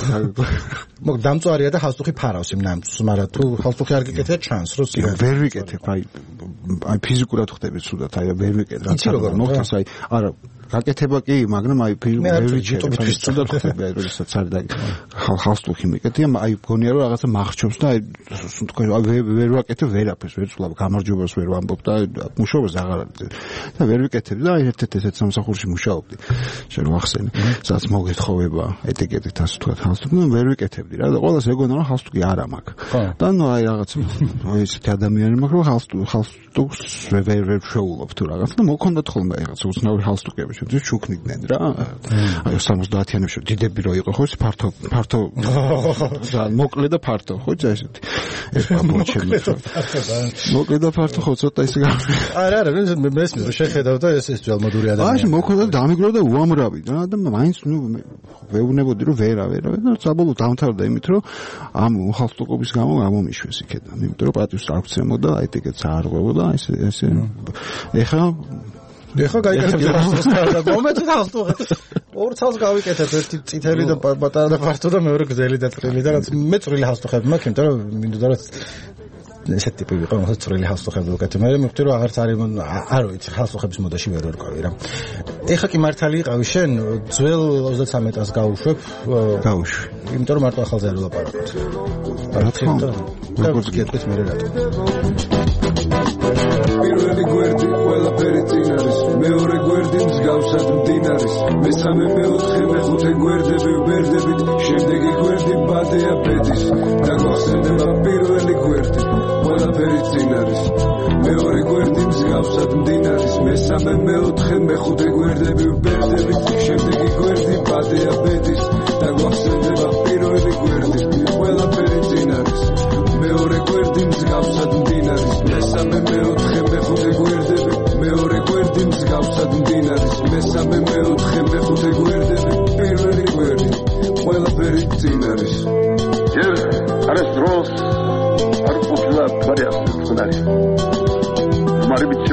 მოგ დამწვარია და ჰალსტუხი ფარავს იმ ნამწვს მაგრამ თუ ჰალსტუხი არ გიკეთია ჩანს რომ ვერ ვიკეთებ აი აი ფიზიკურად ხდები ცუდად აი ვერ ვიკეთებ რა მოხდეს აი არა გაკეთება კი მაგრამ აი ვერ ვიჭიტობ ცუდად ხდები აი როდესაც არის და ჰალსტუხი მიკეთია აი გონია რომ რაღაცა მახჩობს და აი თქვენ აი ვერ ვაკეთებ ვერაფერს ვერ ვცვლავ გამარჯვებას ვერ ვამბობ და მუშაობას აღარ არის და ვერ ვიკეთებ და აი ერთ-ერთ ესეთ სამსახურში მუშაობდი შენ ვახსენე სადაც მოგეთხოვება ეტიკეტით ასე თქვა ჰალსტუხი ნუ ვერ ვიკეთებდი რა და ყველას ეგონა რომ ჰალსტუხი არა მაქვს და ნუ აი რაღაც აი ესეთი ადამიანი მაქვს რომ ჰალსტუხი ჰალსტუხს ვერ ვერ შეულობ თუ რაღაც და მოგქონდათ ხოლმე რაღაც უცნაური ჰალსტუხები ჩვენ ჩუქნიდნენ რა აი სამოცდაათიანებში დიდები რო იყო ხო ფართო ფართო და მოკლე და ფართო ხო ძა ესეთი ეს ბაბოჩები მოკლე და ფართო ხო ცოტა ისე არა არა მე მესმის რომ შეხედავ და ეს ეს ძველმოდური ადამიანი აი მოქონდა დამიგრო და უამრავი რა და მაინც ნუ ვეუბნებოდი რომ ვერა ვერა და საბოლოოდ დამთავრდა იმით რომ ამ უხალხტობის გამო გამომიშვეს იქედან იმიტომ რომ პატივს არ გცემოდა ეტიკეტს არ ღვევოდა ესე ესე ეხა ეხა გაიკეთებდა და მომენტი ხალხტუხი ორ წელს გავიკეთებ ერთი წითელი და პატარა და ფართო და მეორე გზელი და წვრილი და რაც მე წვრილი ხალხტუხები მაქვს იმიტომ რომ მინდოდა რომ ესეთი ტიპი ვიყო რომელსაც წვრილი ხალხტუხები ვუკეთე მე მივხვდი რომ აღარც არის არ ვიცი ხალხტუხების მოდაში ვერ ვერკვევი რა ეხა კი მართალი იყავი შენ ძველ ოცდათრამეტ წელს გავუშვებ გავუშვი იმიტომ რომ მარტო ახალზე არ ვლაპარაკობ რა თქმა უნდა როგორც გეტყვით მე რატო პირველი გვერდი ყველაფერი წინ არის მეორე გვერდი მსგავსად მდინარის მესამე მეოთხე მეხუთე გვერდები ვბერდებით შემდეგი გვერდი ბადეა ბედის და გვახსენდება პირველი გვერდი ყველაფერი წინ არის მეორე გვერდი მსგავსად მდინარის მესამე მეოთხე მეხუთე გვერდები ვბერდებით შემდეგი გვერდი ბადეა ბედის და გვახსენდება პირველი გვერდი ყველაფერი წინ არის მეორე გვერდი მსგავსად მდინარის მესამე მეოთხე მეხუთე გვერდები მეორე გვერდი მსგავსად მდინარის მესამე მეოთხე მეხუთე გვერდები პირველი გვერდი ყველაფერი წინ არის ჯერ არის დროს არ ყოფილა თვარი ასე ხნარი მარიბიც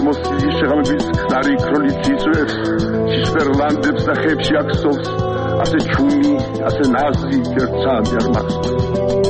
წამების გზარი ქროლით იწვევს შიშპერლანდებს და ხებში აქსოვს ასე ჩუმი ასე ნაზი ერთსამი არ მახსოვს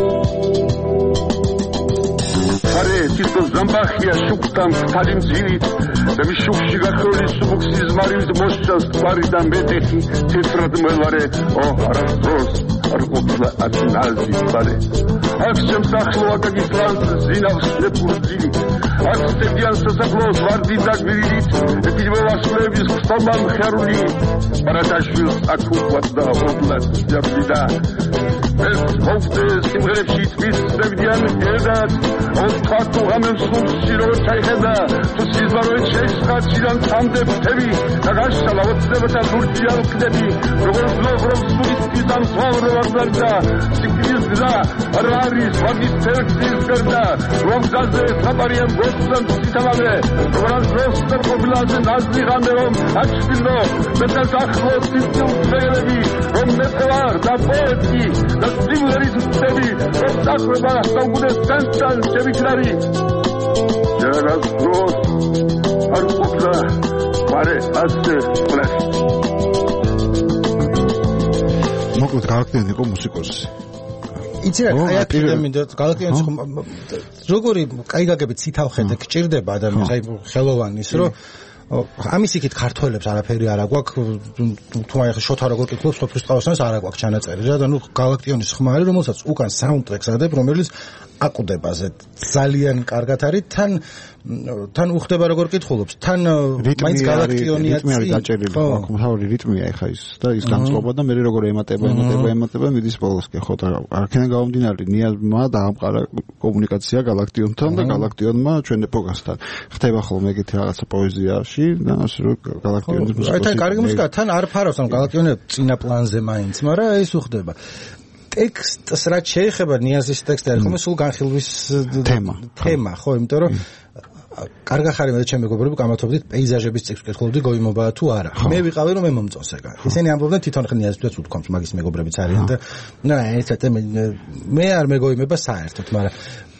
არე თითო ზამბახია შუქთან ხალი მძივით და მის შუქში გახრული სუბუქსის მარივის მოსჭას თვარი და მეტეხი თეთრად მელარე ო არასდროს არ ყოფილა ათი ნაზი თვარე აქ ჩემს ახლო აკაკის ლანს ზინავს ნეპურძილი აქ სტებიან სასაფლოს ვარდი და გვირილით ეპიდემიოლოგიების ხსტობა მხარული პარატაშვილს აქ უყვათ და ოპლად ჯაბდიდა ეს მოვდე სიმღერებში თმის სტებიან ერთად ოთხათუ ამებს სულში რო ჩაიხედა თუ სიზმაროეთ შეისხაჩიდან თამდებ თები და გაშალა ოცნებათა ლურჯი არ ვკდები როგორც ლოღროს სულისთან სვავრო აღზარდა სიკრის გზა არ არის ვაგის თერქის გარდა რომ გზაზე საბარიან გოსთან ციტავადე როგორც როსტერ ყოფილაზე ნაზი ღამე რომ აჩtildeო მეტად ახლოს სიცილს ვერები რომ მეტევარ და პოეტი და სიმღერის თები რომ დახრება საუგუნეს სანსან შემიქნარი ჯერას დროს არ ყოფილა მარე ასე პლეს მოკლედ გალაქტიონი იყო მუსიკოსი იცი რა აი აქ მინდა გალაქტიონის როგორი კაი გაგები ცითავხედე გჭირდება ადამიანს აი ხელოვანის რომ ამის იქით ქართველებს არაფერი არ აგვაქვს თუ აი ხოთა როგორ კითხულობს სოფლის ტყავასანს არ აგვაქვს ჩანაწერი რა და ნუ გალაქტიონის ხმარი რომელსაც უკან საუნდტრეკს ადებ რომელიც აკვდებაზე ძალიან კარგად არის თან თან უხდება როგორ კითხულობს თან მაინც გალაქტიონია რიტმი არის გაჭერილი ხო მთავარი რიტმია ეხა ის და ის განწყობა და მე როგორ ემატება ემატება ემატება მიდის ბოლოსკენ ხო და არქენა გამომდინარე ნიაზმა დაამყარა კომუნიკაცია გალაქტიონთან და გალაქტიონმა ჩვენ ეპოქასთან ხდება ხოლმე ეგეთი რაღაცა პოეზიაში და ასე რომ გალაქტიონის მუსიკოსი აი თან კარგი მუსიკა თან არ ფარავს ან გალაქტიონი წინა პლანზე მაინც მაგრამ ის უხდება ტექსტს რაც შეეხება ნიაზის ტექსტი არის ხოლმე სულ განხილვის თემა თემა ხო იმიტომ რომ კარგა ხარი მე და ჩემი მეგობრები გამართობდით პეიზაჟების წიგნს ვკითხულობდი გოიმობაა თუ არა მე ვიყავი რომ მე მომწონს ეგა ისინი ამბობდნენ თვითონ ნიაზისთვისაც უთქვამს მაგის მეგობრებიც არიან და ნუ ესეთ მე არ მეგოიმება საერთოდ მაგრამ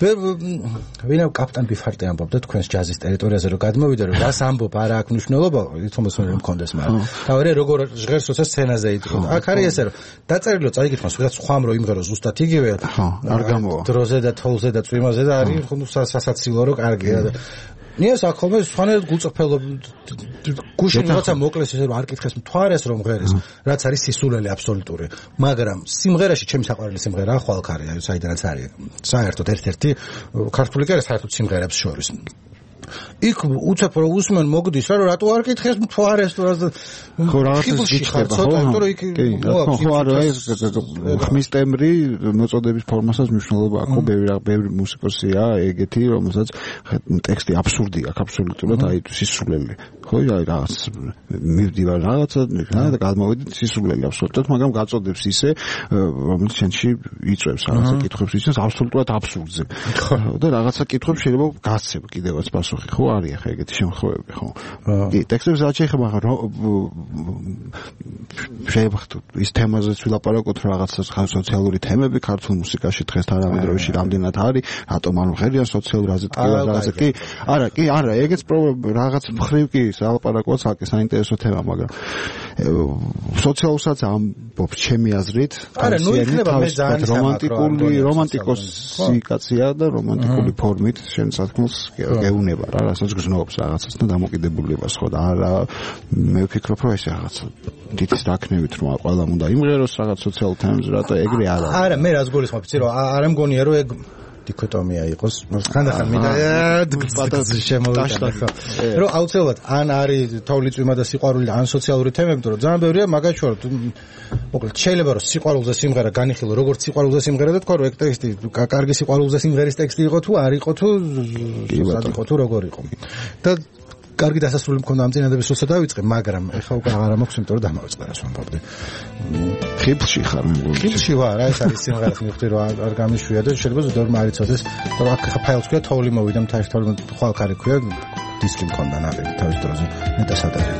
ვინა კაპიტან ბიფარტე ამბობდა თქვენს ჯაზის ტერიტორიაზე რომ გადმოვიდა რომ რას ამბობ არა აქვს მნიშვნელობა თომას მე მქონდეს მაგრამ თავი როგორ ჟღერს როცა სცენაზე იყო აქ არის ესე რომ დაწერილო წაიგითხოს ვიღაც ხვამ რომ იმღერო ზუსტად იგივე არ გამოვა დროზე და თოვლზე და წვიმაზე და არის ხო სასაცილო რომ კარგია ნიას ახლა სვანად გულწრფელო გუშინ როცა მოკლეს ისე რომ არ კითხეს მთვარეს რომ ღერის რაც არის სისულელი აბსოლუტური მაგრამ სიმღერაში ჩემი საყვარელი სიმღერაა ხვალქარი საიდანაც არის საერთოდ ერთ-ერთი ქართული კი არა საერთოდ სიმღერებს შორის იქ უცებ რომ უსმენ მოგდის რა რატო არ კითხეს მთვარეს თუ რა ხო რაღაცა გიჩდება ხო ხო არა ეს ხმის ტემბრი მოწოდების ფორმასაც მნიშვნელობა აქვს ბევრი ბევრი მუსიკოსია ეგეთი რომელსაც ტექსტი აბსურდი აქვს აბსოლუტურად აი სისულელი ხო აი რაღაც მივდივარ რაღაცა და გადმოვიდით სისულელი აბსოლუტურად მაგრამ გაწოდებს ისე რომელიც შენში იწევს რაღაცა კითხვებს ისე აბსოლუტურად აბსურდზე და რაღაცა კითხვებს შეიძლება გასცემ კიდევაც პასუხი ხო არის ახლა ეგეთი შემთხვევები ხო კი ტექსტებს რაც შეეხება შეიძლება ის თემაზეც ვილაპარაკოთ რაღაცა სოციალური თემები ქართულ მუსიკაში დღეს თანამედროვეში რამდენად არის რატომ არ მღერიან სოციალურ აზროვნებაზე კი არა კი არა ეგეც რაღაც მხრივ კი ლაპარაკობს აკი საინტერესო თემა მაგრამ სოციალურსაც ამბობ ჩემი აზრით არა ნუ იქნება მე ძალიან რომანტიკული რომანტიკოსი კაცია და რომანტიკული ფორმით შენ სათქმულს გეუნება რა რასაც გზნობს რაღაცას და დამოკიდებულებას ხო და არა მე ვფიქრობ რომ ეს რაღაცა დიდის დაქნევით რომ ყველა უნდა იმღეროს რაღაც სოციალურ თემებზე რა და ეგრე არა არა მე რას გულისხმობ იცი რომ არ მგონია რომ ეგ დიქოტომია იყოს ხანდახან მინდა პატარა შემოვიდა რომ აუცილებლად ან არის თოვლი წვიმა და სიყვარული ან სოციალური თემები თუ რომ ძალიან ბევრია მაგას შორის მოკლედ შეიძლება რომ სიყვარულზე სიმღერა განიხილო როგორც სიყვარულზე სიმღერა და თქვა რომ ეგ ტექსტი კარგი სიყვარულზე სიმღერის ტექსტი იყო თუ არ იყო თუ სად იყო თუ როგორ იყო და კარგი დასასრული მქონდა ამ წინადების როცა დავიწყე მაგრამ ეხლა უკვე აღარ მაქვს იმიტომ რომ დამავიწყდა რა ვამბობდი ხილში ხარ მეგონი ხილში ვარ აი ეს არის სიმღერას მივხვდი რომ არ გამიშვია და შეიძლება ზოგადად არ იცოდეს რომ აქ ხა ფაილს ქვია თოვლი მოვიდა მთაში თოვლი ხვალქარი ქვია დისკი მქონდა ნაყიდი თავის დროზე მეტასად არის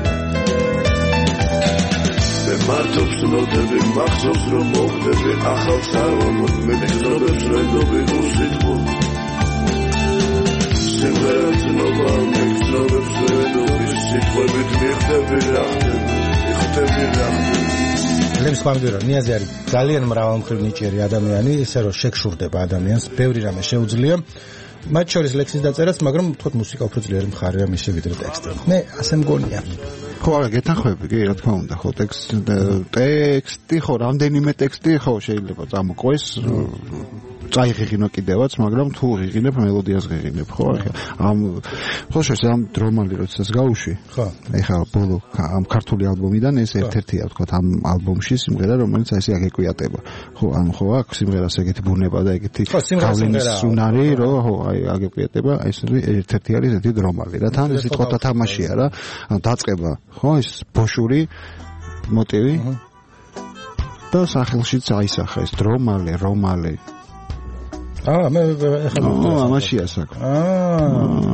მე მარტო ვსნოდები მახსოვს რომ მოგდები ახალს არ ვამბობ მე მეგობრებს ვენდობი უსიტყვო სიმღერაც ნობა მეგობრებს ვენდობი სხვებით მიხდები რა ხდები რა ლემს ყვამბირო ნიაზი არის ძალიან მრავალმხრივ ნიჭიერი ადამიანი, ისე რომ შეგშურდება ადამიანს, ბევრი რამე შეუძლია. მათ შორის ლექსის დაწერაც, მაგრამ თქო მუსიკა უფრო ძლიერი მხარეა მისი ვიდრე ტექსტი. მე ასე მგონია. ხო, არა, გეთანხმები კი, რა თქმა უნდა, ხო, ტექსტი, ტექსტი, ხო, რამდენიმე ტექსტი, ხო, შეიძლება წამოყვეს, წაიღიღინო კიდევაც, მაგრამ თუ ღიღინებ მელოდიას ღიღინებ, ხო, ახლა ამ ხო შეიძლება ამ დრომალი როდესაც გავუშვი. ხო. ეხლა ბოლო ამ ქართული ალბომიდან ეს ერთ-ერთია, თქო, ამ ალბომში სიმღერა, რომელიც აი ესე აგეკვიატება. ხო, ანუ ხო, აქვს სიმღერას ეგეთი ბუნება და ეგეთი გავლენის უნარი, რომ ხო, აი აგეკვიატება, აი ეს ერთ-ერთი არის ესეთი დრომალი. რა თან ეს სიტყვათა თამაშია რა. ანუ დაწყება, ხო, ეს ბოშური მოტივი. და სახელშიც აისახა ეს დრომალე, რომალე. აა მე ეხლა აა ამაშია საკ. აა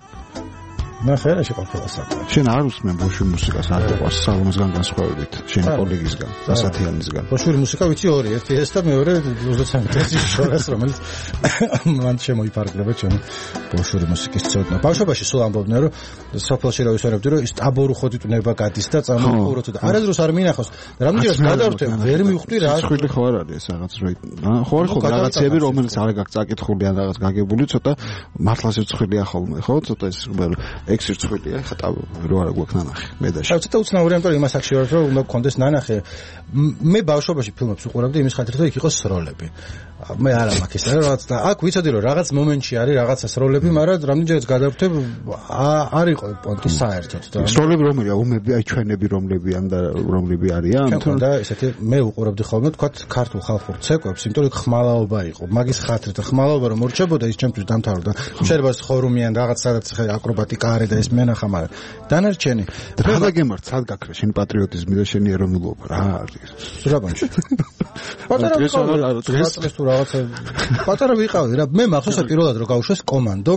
მე ხერაში ყოფილა საკ. შენ არ უსმენ ბოშური მუსიკას, არ გყვარს სალომისგან განსხვავებით, შენი კოლეგისგან, დასათიანისგან. ბოშური მუსიკა ვიცი ორი, ერთი ეს და მეორე ოცდასამი წელი შორას, რომელიც მან შემოიფარგლება ჩემი ბოშური მუსიკის ცოდნა. ბავშვობაში სულ ამბობდნენ, რომ სოფელში რა ვისურვებდი, რომ ის ტაბორი ხოდი ტუნება გადის და წამოყუროთ და არასდროს არ მინახავს. რამდენჯერაც გადავრთე, ვერ მივხვდი რა. ხვილი ხო არ არის რაღაც რო. ხო არ ხო რაღაცები, რომელიც არ გაქვს წაკითხული ან რაღაც გაგებული, ცოტა მართლაც ცხვილია ხოლმე, ხო? ცოტა ეს ექვსი რცხვილია, ხა რო არა გვაქვს ნანახი, მე და შე. ცოტა უცნაური, ამიტომ იმას აქ შევარდ, რომ უნდა გქონდეს ნანახი. მე ბავშვობაში ფილმებს უყურებდი იმის ხათრით, რომ იქ იყოს როლები. მე არა მაქვს ეს რაღაც და აქ ვიცოდი, რომ რაღაც მომენტში არის რაღაცას როლები, მაგრამ რამდენჯერაც გადავრთე, არ იყო პონტი საერთოდ. როლები რომელია, უმები, აი ჩვენები რომლებიან და რომლები არიან? თუმცა და ესეთი მე უყურებდი ხოლმე, თქვათ, ქართულ ხალხურ ცეკვებს, იმიტომ რომ ხმალაობა იყო. მაგის ხათრით ხმალაობა რომ მორჩებოდა, ის ჩემთვის დამთავრდა. შეიძლება ხორუმიან რაღაც სადაც აკრობატიკა არის და ეს მენახა, მაგრამ დანარჩენი რა დაგემართ, სად გაქრა შენი პატრიოტიზმი და შენი ეროვნულობა რა არის? სურაბანში. პატარა დღეს თუ რაღაცა პატარა ვიყავდი რა. მე მახსოვს პირველად რომ გავუშვეს კომანდო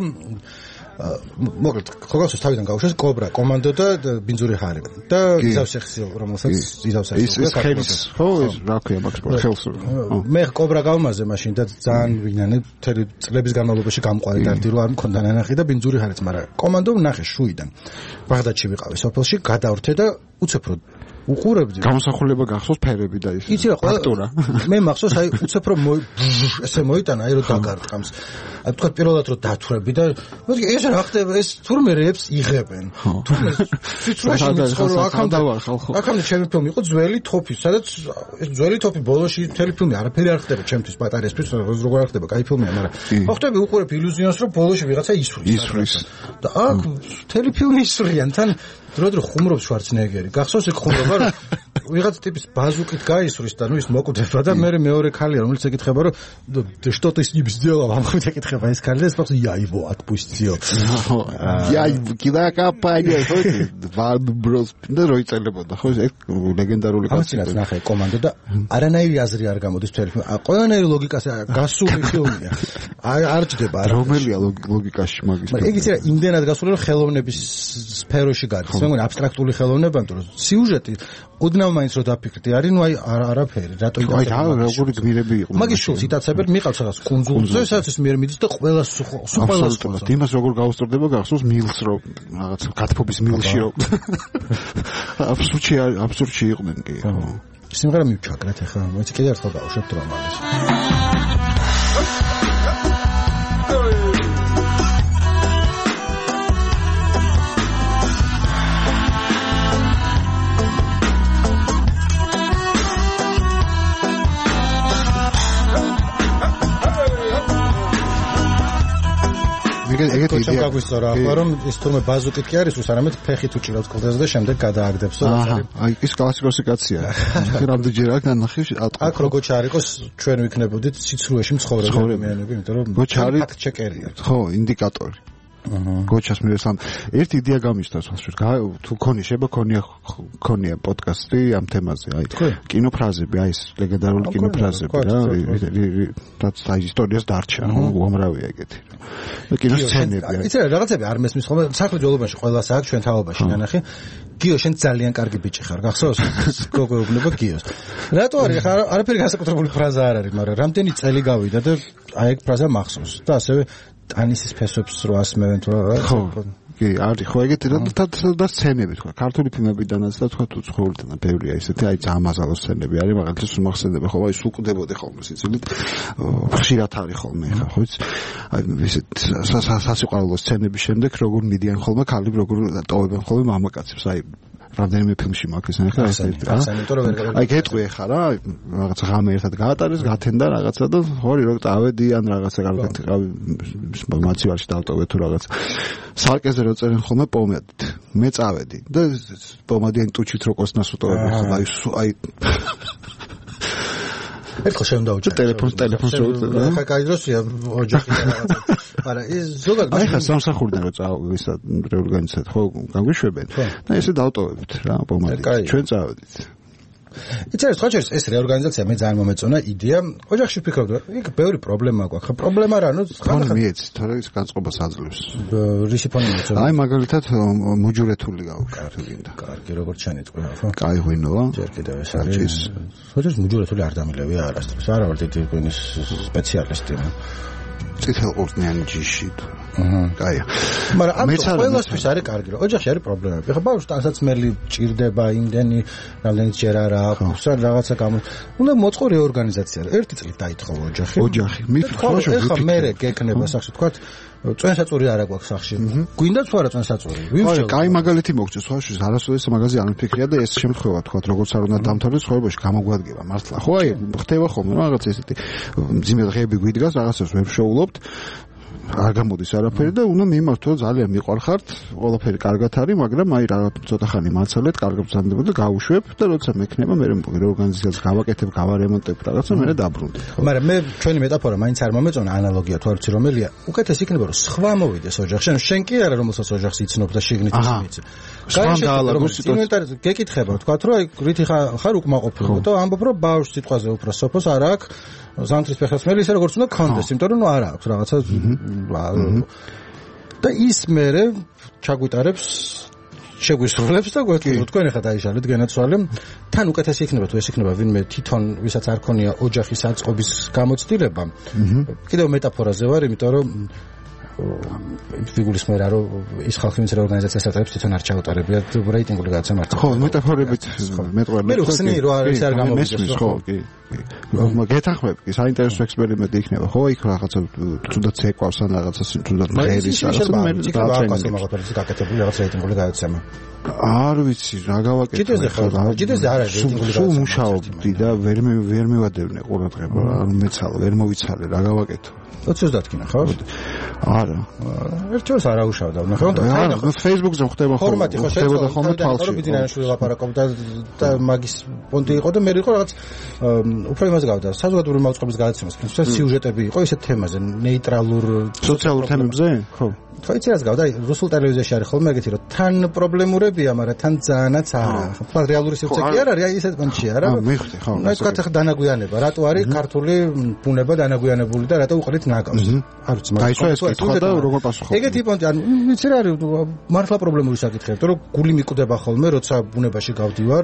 მოკლედ ხოგასოს თავიდან გავუშვეს კობრა კომანდო და ბინძური ხარი და იზავსეხი რომელსაც იზავსეხი ის ხელს ხო რა ქვია მაგ ხელს მე კობრა გავმაზე მაშინ და ძალიან ვინანე მთელი წლების განმავლობაში გამყვარი დარდი რომ არ მქონდა ნანახი და ბინძური ხარიც მაგრამ კომანდო ნახე შუიდან ბაღდადში ვიყავი სოფელში გადავრთე და უცებ რო უყურებდი გამოსახულება გახსოვს ფერები და ის იცი რა ფაქტურა მე მახსოვს აი უცებ რომ ესე მოიტანა აი რომ დაგარტყამს აი თქვა პირველად რომ დათვრები და მოდი ეს რა ხდება ეს თურმე რეებს იღებენ თურმე სიტუაციაში ხო აქამდე აქამდე ჩემი ფილმი იყო ძველი თოფი სადაც ეს ძველი თოფი ბოლოში მთელი ფილმი არაფერი არ ხდება ჩემთვის პატარისთვის როგორ არ ხდება კაი ფილმია მაგრამ ხო ხტები უყურებ ილუზიონს რომ ბოლოში ვიღაცა ისვრის ისვრის და აქ მთელი ფილმი ისვრიან თან დრო-დრო ხუმრობს შვარცენეგერი. გახსოვს ეგ ხუმრობა რომ ვიღაც ტიპის ბაზუკით გაისვრის და ნუ ის მოკვდება და მე მეორე ქალია რომელიც ეკითხება რომ что ты с ним сделал? ამ ხომ ეკითხება ეს ქალი და სპეციალ я его отпустил. я куда копания ხო два брос და როიწელებოდა ხო ეს ლეგენდარული კაცია. ამას ნახე კომანდო და არანაირი აზრი არ გამოდის მთელი ფილმი. ყველანაირი ლოგიკას გასული ფილმია. არ ჭდება რომელია ლოგიკაში მაგის. მაგრამ ეგ იცი რა იმდენად გასული რომ ხელოვნების სფეროში გადის. მე მგონი აბსტრაქტული ხელოვნება, იმიტომ რომ სიუჟეტი ოდნავ მაინც რო დაფიქრდი არის, ნუ აი არაფერი, რატო იტაცებ. აი რა როგორი გმირები იყო. მაგის შულს იტაცებენ, მიყავს რაღაც კუნძულზე, სადაც ის მიერ მიდის და ყველა სულ ყველა სულ. იმას როგორ გაუსწორდება გახსოვს მილს რო რაღაც გათფობის მილში რო. აბსურდში აბსურდში იყვნენ კი. სიმღერა მივჩაკრეთ ახლა, მოიცი კიდე ერთხელ გავუშვებთ რომალის. ეგეთი იდეა გვისწორა ახლა რომ ის თურმე ბაზუკით კი არის უსანამეთ ფეხით უჭირავს კლდეზე და შემდეგ გადააგდებს და აჰა აი ის კლასიკოსიკაცია რამდენჯერ აქ ნახე აქ როგორ ჩარიყოს ჩვენ ვიქნებოდით სიცრუეში მცხოვრებები იმიტომ რომ ფაქტ ჩეკერია ხო ინდიკატორი გოჩას მირესლამ ერთი იდეა გამიშთა სხვაშორ თუ ქონი შეიძლება ქონია ქონია პოდკასტი ამ თემაზე აი კინოფრაზები აი ეს ლეგენდარული კინოფრაზები რა რაც აი ისტორიას დარჩა უამრავია ეგეთი და კინოსცენები იცი რა რაღაცები არ მესმის ხოლმე საქმე ჯოლობაში ყველას აქვს ჩვენ თაობაში ნანახი გიო შენ ძალიან კარგი ბიჭი ხარ გახსოვს გოგო უბნება გიოს რატო არის ხა არაფერი განსაკუთრებული ფრაზა არ არის მაგრამ რამდენი წელი გავიდა და აი ეგ ფრაზა მახსოვს და ასევე ტანისის ფესვებს რო ასმევენ თუ რა ხო კი, არის, ხო, ეგეთი და სცენები თქვა, ქართული ფილმებიდანაც და თქვა თუ ცხოვრიდან ბევრია ისეთი, აი ძამაზალო სცენები არის, მაგალითად სულ მახსენდება ხოლმე, სულ კვდებოდი ხოლმე სიცილით, ხშირად არის ხოლმე ხა, ხო იცი? აი ისეთ სასიყვარულო სცენების შემდეგ როგორ მიდიან ხოლმე ქალი, როგორ ტოვებენ ხოლმე მამაკაცებს, აი რამდენიმე ფილმში მაქვს ეს ახლა ეს აი გეტყვი ხა რა რაღაცა ღამე ერთად გაატარეს გათენდა რაღაცა და ხორი რო წავედიან რაღაცა კარგად მაცივარში დავტოვე თუ რაღაცა სარკეზე რო წერენ ხოლმე პომადით მე წავედი და პომადიან ტუჩით რო კოსნას უტოვებენ ხოლმე აი აი ერთხელ შემდაუჭა ტელეფონს ტელეფონს რო ხა კაი დროსია ოჯახი რაღაცა არა ის ზოგადად აი ხა სამსახურიდან რო წავისა რეორგანიზაციად ხო გაგვიშვებენ და ესე დავტოვებთ რა პომადით ჩვენ წავედით იცი სხვა შეიძლება ეს რეორგანიზაცია მე ძალიან მომეწონა იდეა ოჯახში ვფიქრობ იქ ბევრი პრობლემა გვაქვს ხა პრობლემა რა ნუ ხან მიეცი თორე ის განწყობას აძლევს რისი ფონი მეწონა აი მაგალითად მოჯურეთული გავუკეთებინდა კარგი როგორც ჩანეთყვი ხო კაი ღვინოა ჯერ კიდევ ეს არის სხვა მოჯურეთული არ დამილევია არასდროს არა ვარ დიდი ღვინის სპეციალისტი წითელყურძნიანი ჯიში აჰა კაია მაგრამ ამ ყველასთვის არის კარგი რომ ოჯახში არის პრობლემები ხო ბავშვს ტანსაცმელი ჭირდება იმდენი რამდენიც ჯერ არა აქვს რაღაცა გამო უნდა მოწყო რეორგანიზაცია ერთი წლით დაითხოვა ოჯახი ოჯახი მიფიქრე ხო მე გეკნება სახში თქვა წვენსაწური არა გვაქვს სახში გვინდა თუ არა წვენსაწური ვინ ხო კაი მაგალითი მოგწეს სხვაში არასოდეს მაგაზე არ მიფიქრია და ეს შემთხვევა თქვა როგორც არ უნდა დამთავრდეს ცხოვრებაში გამოგვადგება მართლა ხო აი ხდება ხოლმე რაღაც ესეთი მძიმე დღეები გვიდგას რაღაცას ვერ შოულობთ არ გამოდის არაფერი და უნდა მიმართო ძალიან მიყვარხართ ყველაფერი კარგად არის მაგრამ აი რა ცოტა ხანი მაცალეთ კარგად ბრძანდება და გავუშვებ და როცა მექნება მე რეორგანიზაციას გავაკეთებ გავარემონტებ რაღაცა მე დაბრუნდი მაგრამ მე ჩვენი მეტაფორა მაინც არ მომეწონა ანალოგია თუ არ ვიცი რომელია უკეთეს იქნება რომ სხვა მოვიდეს ოჯახში ანუ შენ კი არა რომელსაც ოჯახს იცნობ და შიგნით ისმიცი სხვა დაალაგოს სიტუაცია გეკითხება თქვა რომ აი რითი ხარ უკმაყოფილო და ამბობ რომ ბავშვ სიტყვაზე უფრო სოფოს არ აქვს ზამთრის ფეხსაცმელი ისე როგორც უნდა კონდეს იმიტომ რომ ნუ არ აქვს რაღაცა და ის მერე ჩაგვიტარებს შეგვისრულებს და გვეთქვი თქვენ ახლა დაიშალეთ გენაცვალე თან უკეთესი იქნება თუ ეს იქნება ვინმე თვითონ ვისაც არ ქონია ოჯახის აწყობის გამოცდილება კიდევ მეტაფორაზე ვარ იმიტომ რომ ფიგურის მერე რომ ის ხალხი ვინც რეორგანიზაციას ატარებს თვითონ არ ჩაუტარებია რეიტინგული გადაცა მართლა ხო მეტაფორებით მეტყვერლებს მე ხსნი რომ არის არ გამომდის ხო კი გეთანხმები კი საინტერესო ექსპერიმენტი იქნება ხო იქ რაღაცა თუნდაც ეკვავს ან რაღაცა თუნდაც ღერის რაღაცა მე დავაკასო მაგაფერს გაკეთებული რაღაც რეიტინგული გადაცემა არ ვიცი რა გავაკეთე ჯიდეზე ხო ჯიდეზე არ არის რეიტინგული გადაცემა სულ მუშაობდი და ვერ ვერ მევადევნე ყურადღება არ მეცალ ვერ მოვიცალე რა გავაკეთო ოცდაოთხ დათქინა ხო? არა. ერთჯერს არ აუშავდა. ნახე, არა, Facebook-ზე ხდება ხოლმე. ფორმატი ხო ხდება ხოლმე თვალში. ბიძინაშვილი ლაპარაკობდა და მაგის პონტი იყო და მე იყო რაღაც უფრო იმას გავდა. საზოგადოებრივი მაუწყებლის გადაცემას. თუმცა სიუჟეტები იყო ისეთ თემაზე, ნეიტრალურ სოციალურ თემებზე? ხო. ხო იცი რაც გავდა, რუსულ ტელევიზიაში არის ხოლმე ეგეთი რომ თან პრობლემურებია, მაგრამ თან ძალიანაც არა. ხო, რეალური სივრცე კი არ არის, აი ისეთ პონჩია რა. ხო, მიხდი, ხო. ნუ თქვა ახლა დანაგვიანება, რატო არის ქართული ბუნება დანაგვიანებული და რატო უყრით ნაკავს? არ ვიცი, მაგრამ აი ეს კითხვა და როგორ პასუხობ? ეგეთი პონტი, ანუ ვიცი რა არის, მართლა პრობლემური საკითხია, რომ გული მიკუდება ხოლმე, როცა ბუნებაში გავდივარ.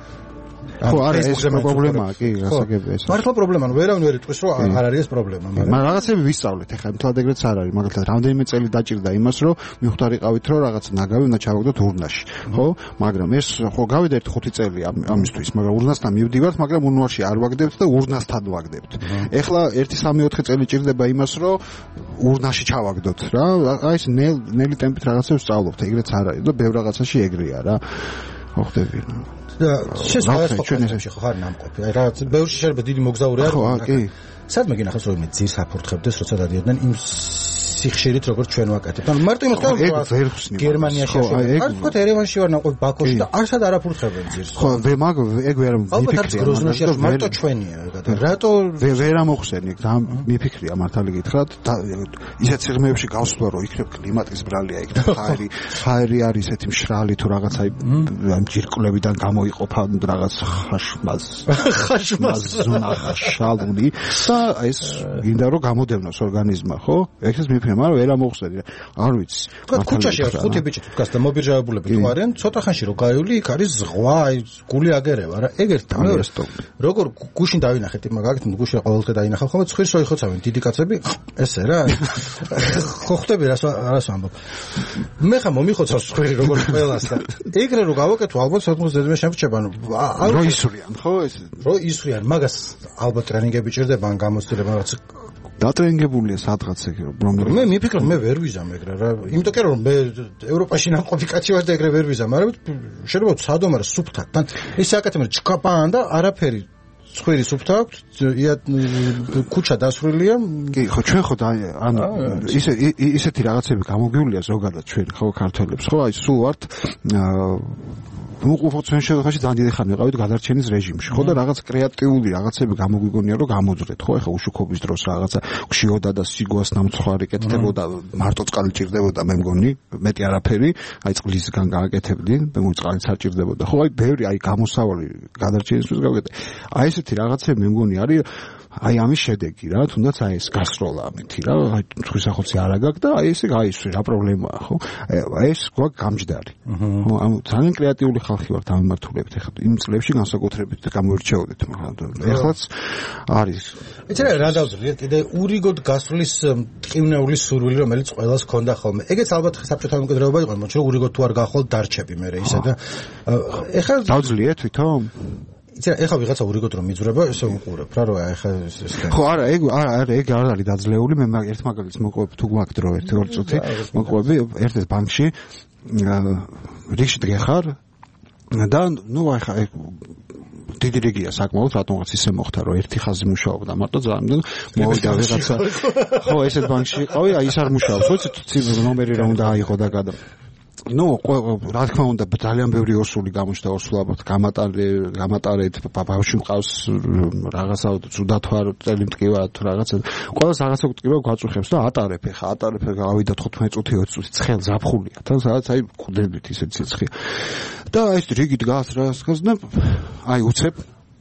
ხო, არა, ეს პრობლემაა, კი, გასაგებია ეს. მართლა პრობლემა, ნუ ვერავინ ვერ იტყვის, რომ არ არის ეს პრობლემა, მაგრამ მაგრამ რაღაცები ვისწავლეთ, ახლა მთლად ეგრეც არ არის, მაგალითად, რამდენიმე წელი დაჭირდა იმას, რომ მივხვდარიყავით, რომ რაღაც ნაგავი უნდა ჩავაგდოთ ურნაში, ხო? მაგრამ ეს ხო გავიდა ერთ ხუთი წელი ამისთვის, მაგრამ ურნასთან მივდივართ, მაგრამ ურნაში არ ვაგდებთ და ურნასთან ვაგდებთ. ეხლა ერთი სამი ოთხი წელი ჭირდება იმას, რომ ურნაში ჩავაგდოთ, რა. აი ეს ნელი ტემპით რაღაცებს სწავლობთ, ეგრეც არ არის და ბევრ რაღაცაში ეგრეა რა. ხო ხდები რა. და შესაძლოა ჩვენებში ხო ხარ ნამყოფი. აი რაღაც ბევრში შეიძლება დიდი მოგზაური არ ხო, კი. სადმე გინახავს რომ მე ძირს აფურთხებდეს, როცა დადიოდნენ იმ სიხშირით როგორც ჩვენ ვაკეთებთ. ანუ მარტო იმას თავი გერმანიაში აი აი ხო ერევანში ვარ ნამყოფი ბაქოში და არსად არ აფურთხებენ ძირს. ხო, მე მაგ ეგ ვერ მიფიქრია. გროზნოში არ მარტო ჩვენია ეგ. რატო ვერ ამოხსენი, და მიფიქრია მართალი გითხრათ, ისეთ სიღრმეებში გავსვლა რომ იქნებ კლიმატის ბრალია იქ ხაერი, ხაერი არის ესეთი მშრალი თუ რაღაცა ამ ჯირკვლებიდან გამოიყოფა რაღაც ხაშმაზ. ხაშმაზ ზონა ხაშალუნი და ეს გინდა რომ გამოდევნოს ორგანიზმა, ხო? ეს მიფიქრია საქმეა, მაგრამ ვერ ამოხსნედი რა. არ ვიცი. თქვა ქუჩაში არის ხუთი ბიჭი თქოს და მობირჟავებულები თუ არიან, ცოტა ხანში რო გაივლი, იქ არის ზღვა, აი გული აგერევა რა. ეგ ერთ და მეორე როგორ გუშინ დავინახეთ იმ მაგალითად გუშინ ყოველდღე დაინახავ ხოლმე ცხვირს რო იხოცავენ დიდი კაცები, ესე რა. ხო ხვდები რას რას ამბობ. მე ხა მომიხოცავს ცხვირი როგორ ყველას და ეგრე რო გავაკეთო ალბათ სათმოს ზედმე შემრჩება, ანუ რო ისვრიან, ხო ეს რო ისვრიან, მაგას ალბათ ტრენინგები ჭირდება ან გამოცდილება რაღაც დატრენინგებულია სადღაც ეგ რომ მე მიფიქრობ მე ვერ ვიზამ ეგრე რა იმიტომ რომ მე ევროპაში ნაყოფი კაცი ვარ და ეგრე ვერ ვიზამ მაგრამ შეიძლება ვცადო მაგრამ სუფთად თან ისე აკეთებ ჩკაპან და არაფერი ცხვირი სუფთა აქვს ქუჩა დასრულია კი ხო ჩვენ ხო ანუ ისე ისეთი რაღაცები გამოგვივლია ზოგადად ჩვენ ხო ქართველებს ხო აი სულ ვართ ну უბრალოდ შემთხვევაში ძალიან დიდი ხანი ვიყავით გადარჩენის რეჟიმში ხო და რაღაც კრეატიული რაღაცები გამოგვიგონია რომ გამოძრეთ ხო ეხლა უშუქობის დროს რაღაცა გშიოდა და სიგوას ნამცხვარი კეთდებოდა მარტო წყალი ჭირდებოდა მე მგონი მეტი არაფერი აი წყლისგან გააკეთებდი მე წყალიც არ ჭირდებოდა ხო აი ბევრი აი გამოსავალი გადარჩენისთვის გავაკეთე აი ესეთი რაღაცები მე მგონი არის აი ამის შედეგი რა თუნდაც აი ეს გასროლა ამითი რა აი ხვისახოცი არა გაქვს და აი ესე გაისვრი რა პრობლემაა ხო აი ეს გვაქვს გამჯდარი ხო ამ ძალიან კრეატიული ხალხი ვართ ამ მიმართულებით ეხლა იმ წლებში განსაკუთრებით გამოირჩეოდით მაგრამ ეხლაც არის ეცე რა დავძლიეთ კიდე ურიგოდ გასვლის ტყივნეული სურვილი რომელიც ყველას ქონდა ხოლმე ეგეც ალბათ საბჭოთა მემკვიდრეობა იყო მაგრამ ურიგოდ თუ არ გახვალ დარჩები მე ისე და ეხლა დავძლიეთ თვითონ იცი ეხლა ვიღაცა ურიგოდ რომ მიძვრება ესე უყურებ რა რა ეხლა ეს ხო არა ეგ არა არა ეგ არ არის დაძლეული მე ერთ მაგალითს მოვყვები თუ გვაქვს დრო ერთი ორი წუთი მოვყვები ერთ-ერთ ბანკში რიგში დგეხარ და ნუ ეხლა ეგ დიდი რიგია საკმაოდ რატომღაც ისე მოხდა რომ ერთი ხაზი მუშაობდა მარტო ძალიან მოვიდა ვიღაცა ხო ესეთ ბანკში იყავი აი ის არ მუშაობს ვიცი ნომერი რა უნდა აიღო და გადა ну რა თქმა უნდა ძალიან ბევრი ორსული გამოჩნდა ორსულაბად გამატარე გამატარეთ ბავშვი მყავს რაღაცა ზუდათვარ წელი მტკივა თუ რაღაცა ყველას რაღაცა მტკივა გვაწუხებს და ატარებ ხა ატარებ გავიდა თხუთმეტ წუთი ოცი წუთი ცხელ ზაფხულია თან სადაც აი მკვდებით ისე ციცხი და ეს რიგი დგას რა და აი უცებ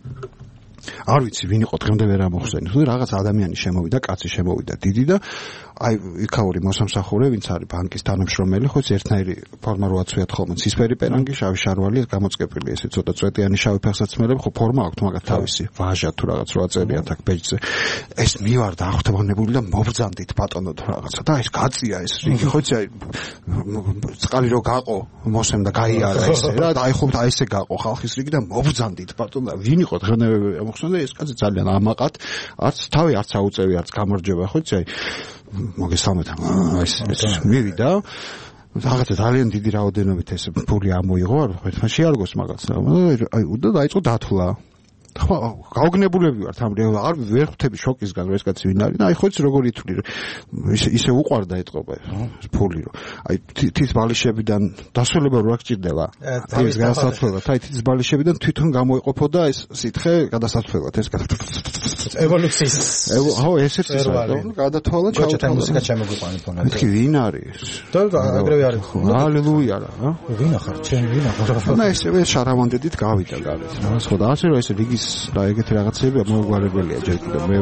არ ვიცი ვინ იყო დღემდე ვერ ამოხსენე თუ რაღაც ადამიანი შემოვიდა კაცი შემოვიდა დიდი და აი იქაური მოსამსახურე ვინც არის ბანკის თანამშრომელი ხო ერთნაირი ფორმა რო აცვიათ ხოლმე ცისფერი პერანგი შავი შარვალი გამოწკეპილი ესე ცოტა წვეტიანი შავი ფეხსაცმელები ხო ფორმა აქვს მაგათ თავისი ვაჟა თუ რაღაც რო აწერიათ აქ ბეჯზე ეს მივარდა აღთმონებული და მობრძანდით ბატონო თუ რაღაცა და ეს გაწია ეს რიგი ხო იცი აი წყალი რო გაყო მოსემ და გაიარა ესე რა და აი ხო და ესე გაყო ხალხის რიგი და მობრძანდით ბატონო ვინ იყო დღემდე ამოხსენე ეს კაცი ძალიან ამაყად არც თავი არც აუწევი არც გამარჯვება ხო იცი აი მოგესალმეთ ეს ეს მივიდა რაღაცა ძალიან დიდი რაოდენობით ეს ფული ამოიღო არ ხო შეარგოს მაგას აი და დაიწყო დათვლა ხო გაოგნებულები ვართ ამ არ ვერ ხვდები შოკისგან რომ ეს კაცი ვინ არის და აი ხო იცი როგორ ითვლი ისე ისე უყვარდა ეთყობა ფული რომ აი თის ბალიშებიდან დასველება რო აღჭირდება ეს გადასაცვლელად აი თის ბალიშებიდან თვითონ გამოიყოფოდა ეს სითხე გადასაცვლელად ეს ევოლუციის ხო ესეც ის გადათვალა ჩაუჩათა მუსიკა შემოგვიყვანეთ ფონად მეთქი ვინ არის და აგრევე არის ხო ალელუია რა ვინ ახარ ჩემ ვინ ახარ და ესე შარავანდედით გავიდა გარეთ რა ხო და ასე რომ ეს რიგის და ეგეთი რაღაცები მოგვარებელია ჯერ კიდევ მე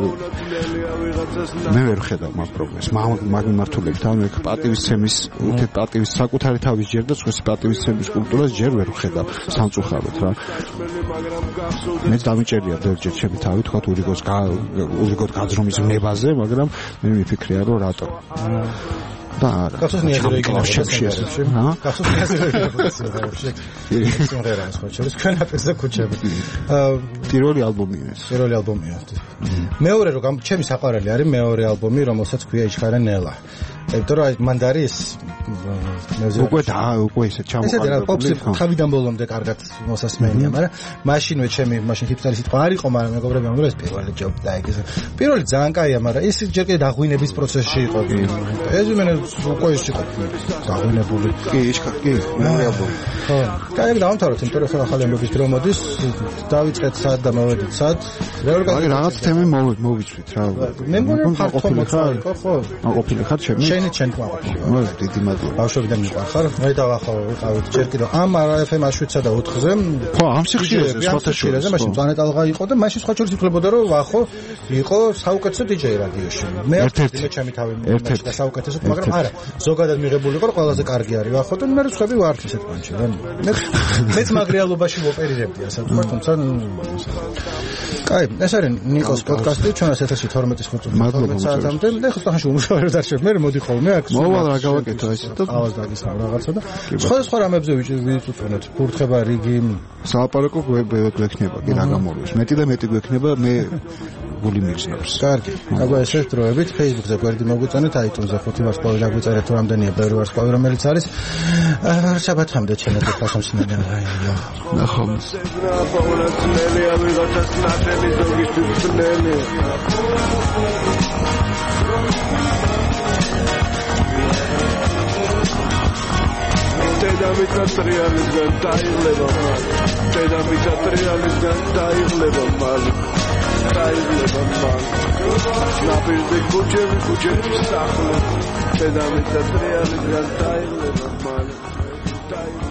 მე ვერ ხედავ მაგ პროგრესს მაგ მიმართულებით ან მე პატივისცემის უთე პატივის საკუთარი თავის ჯერ და სხვის პატივისცემის კულტურას ჯერ ვერ ხედავ სამწუხაროდ რა მე დამიჭერია ბევრჯერ ჩემი თავი თქვა ურიგოს ურიგოდ გაძრომის ნებაზე მაგრამ მე მიფიქრია რომ რატო და არა გასწრებული რეგიონებში ჰა გასწრებული სიმღერას ხო შეიძლება ქანაპეზე ქუჩები ტიროლი ალბომი ეს ტიროლი ალბომია მეორე რომ ჩემი საყვარელი არის მეორე ალბომი რომელსაც ქვია იჩხარა ნელა იმიტომ რომ მანდარი ეს უკვე და უკვე ისე ჩამოყალიბებული ესეა პოპსი თავიდან ბოლომდე კარგად მოსასმენია მაგრამ მაშინვე ჩემი მაშინ ჰიპსტერი სიტყვა არ იყო მაგრამ მეგობრები ამბობენ ეს პირველი ჯობ და ეგ პირველი ძალიან კაია მაგრამ ეს ჯერ კიდე დაღვინების პროცესში იყო ეს მე უკვე ის იყო დაღვინებული კი ის კი მეორე ალბომი ხო. კაი, დავამთავროთ, იმიტომ რომ ახალი ამბების დრო მოდის, დავიწყეთ სად და მოვედით სად. აი, რაღაც თემი მოვიცვით რა. მე მგონი ფაქტო მოხარ, ხო? აყოფილი ხარ ჩემი? შენი ჩემ მოაყოფილი. მო დიდი მადლობა. ბავშვობიდან მიყვარხარ. მე დავახო ვიყავით ჯერ კიდევ ამ არაფემ აშვიდსა და ოთხზე. ხო, ამ სიხშირეზე, სხვათა შორისზე, მაშინ პლანეტალღა იყო და მაშინ სხვა შორის იფლებოდა რომ ვახო იყო საუკეთესო დიჯეი რადიოში. მე მე ჩემი თავი და საუკეთესო, მაგრამ არა, ზოგადად მიღებული იყო რომ ყველაზე კარგი არის ვახო და მე სხვები ვართ ისეთ პანჩი რა. მე მეც მაგრეალობაში ვოპერირებდი ასე თქვა, თუმცა კაი, ეს არის ნიკოს პოდკასტი, ჩვენს ეთერში თორმეტი ხუთი საათამდე. და ხო ხანში უმუშავე დარჩებ. მე მოდი ხოლმე აქ. მოვალ რა გავაკეთო ესე და ავაზ დაგისხავ რაღაცა და სხვა სხვა რამებზე ვიწუწუნოთ. ფურთხება რიგი სალაპარაკო გვექნება კი რა გამოროს. მეტი და მეტი გვექნება მე გული მიგზნობს. კარგი. აბა ესე დროებით Facebook-ზე გვერდი მოგვიწონეთ, iTunes-ზე ხუთი ვარსკვლავი დაგვიწერეთ თუ რამდენია ბევრი ვარსკვლავი რომელიც არის. შაბათამდე ჩემთვის გასამსმენელი. ნახავთ. დედამიწა ტრიალისგან დაიღლება მალე. დედამიწა ტრიალისგან დაიღლება მალე. დაიღლება მალე. ნაპირზე ქუჩები, ქუჩები სახლები. დედამიწა ტრიალისგან დაიღლება მალე.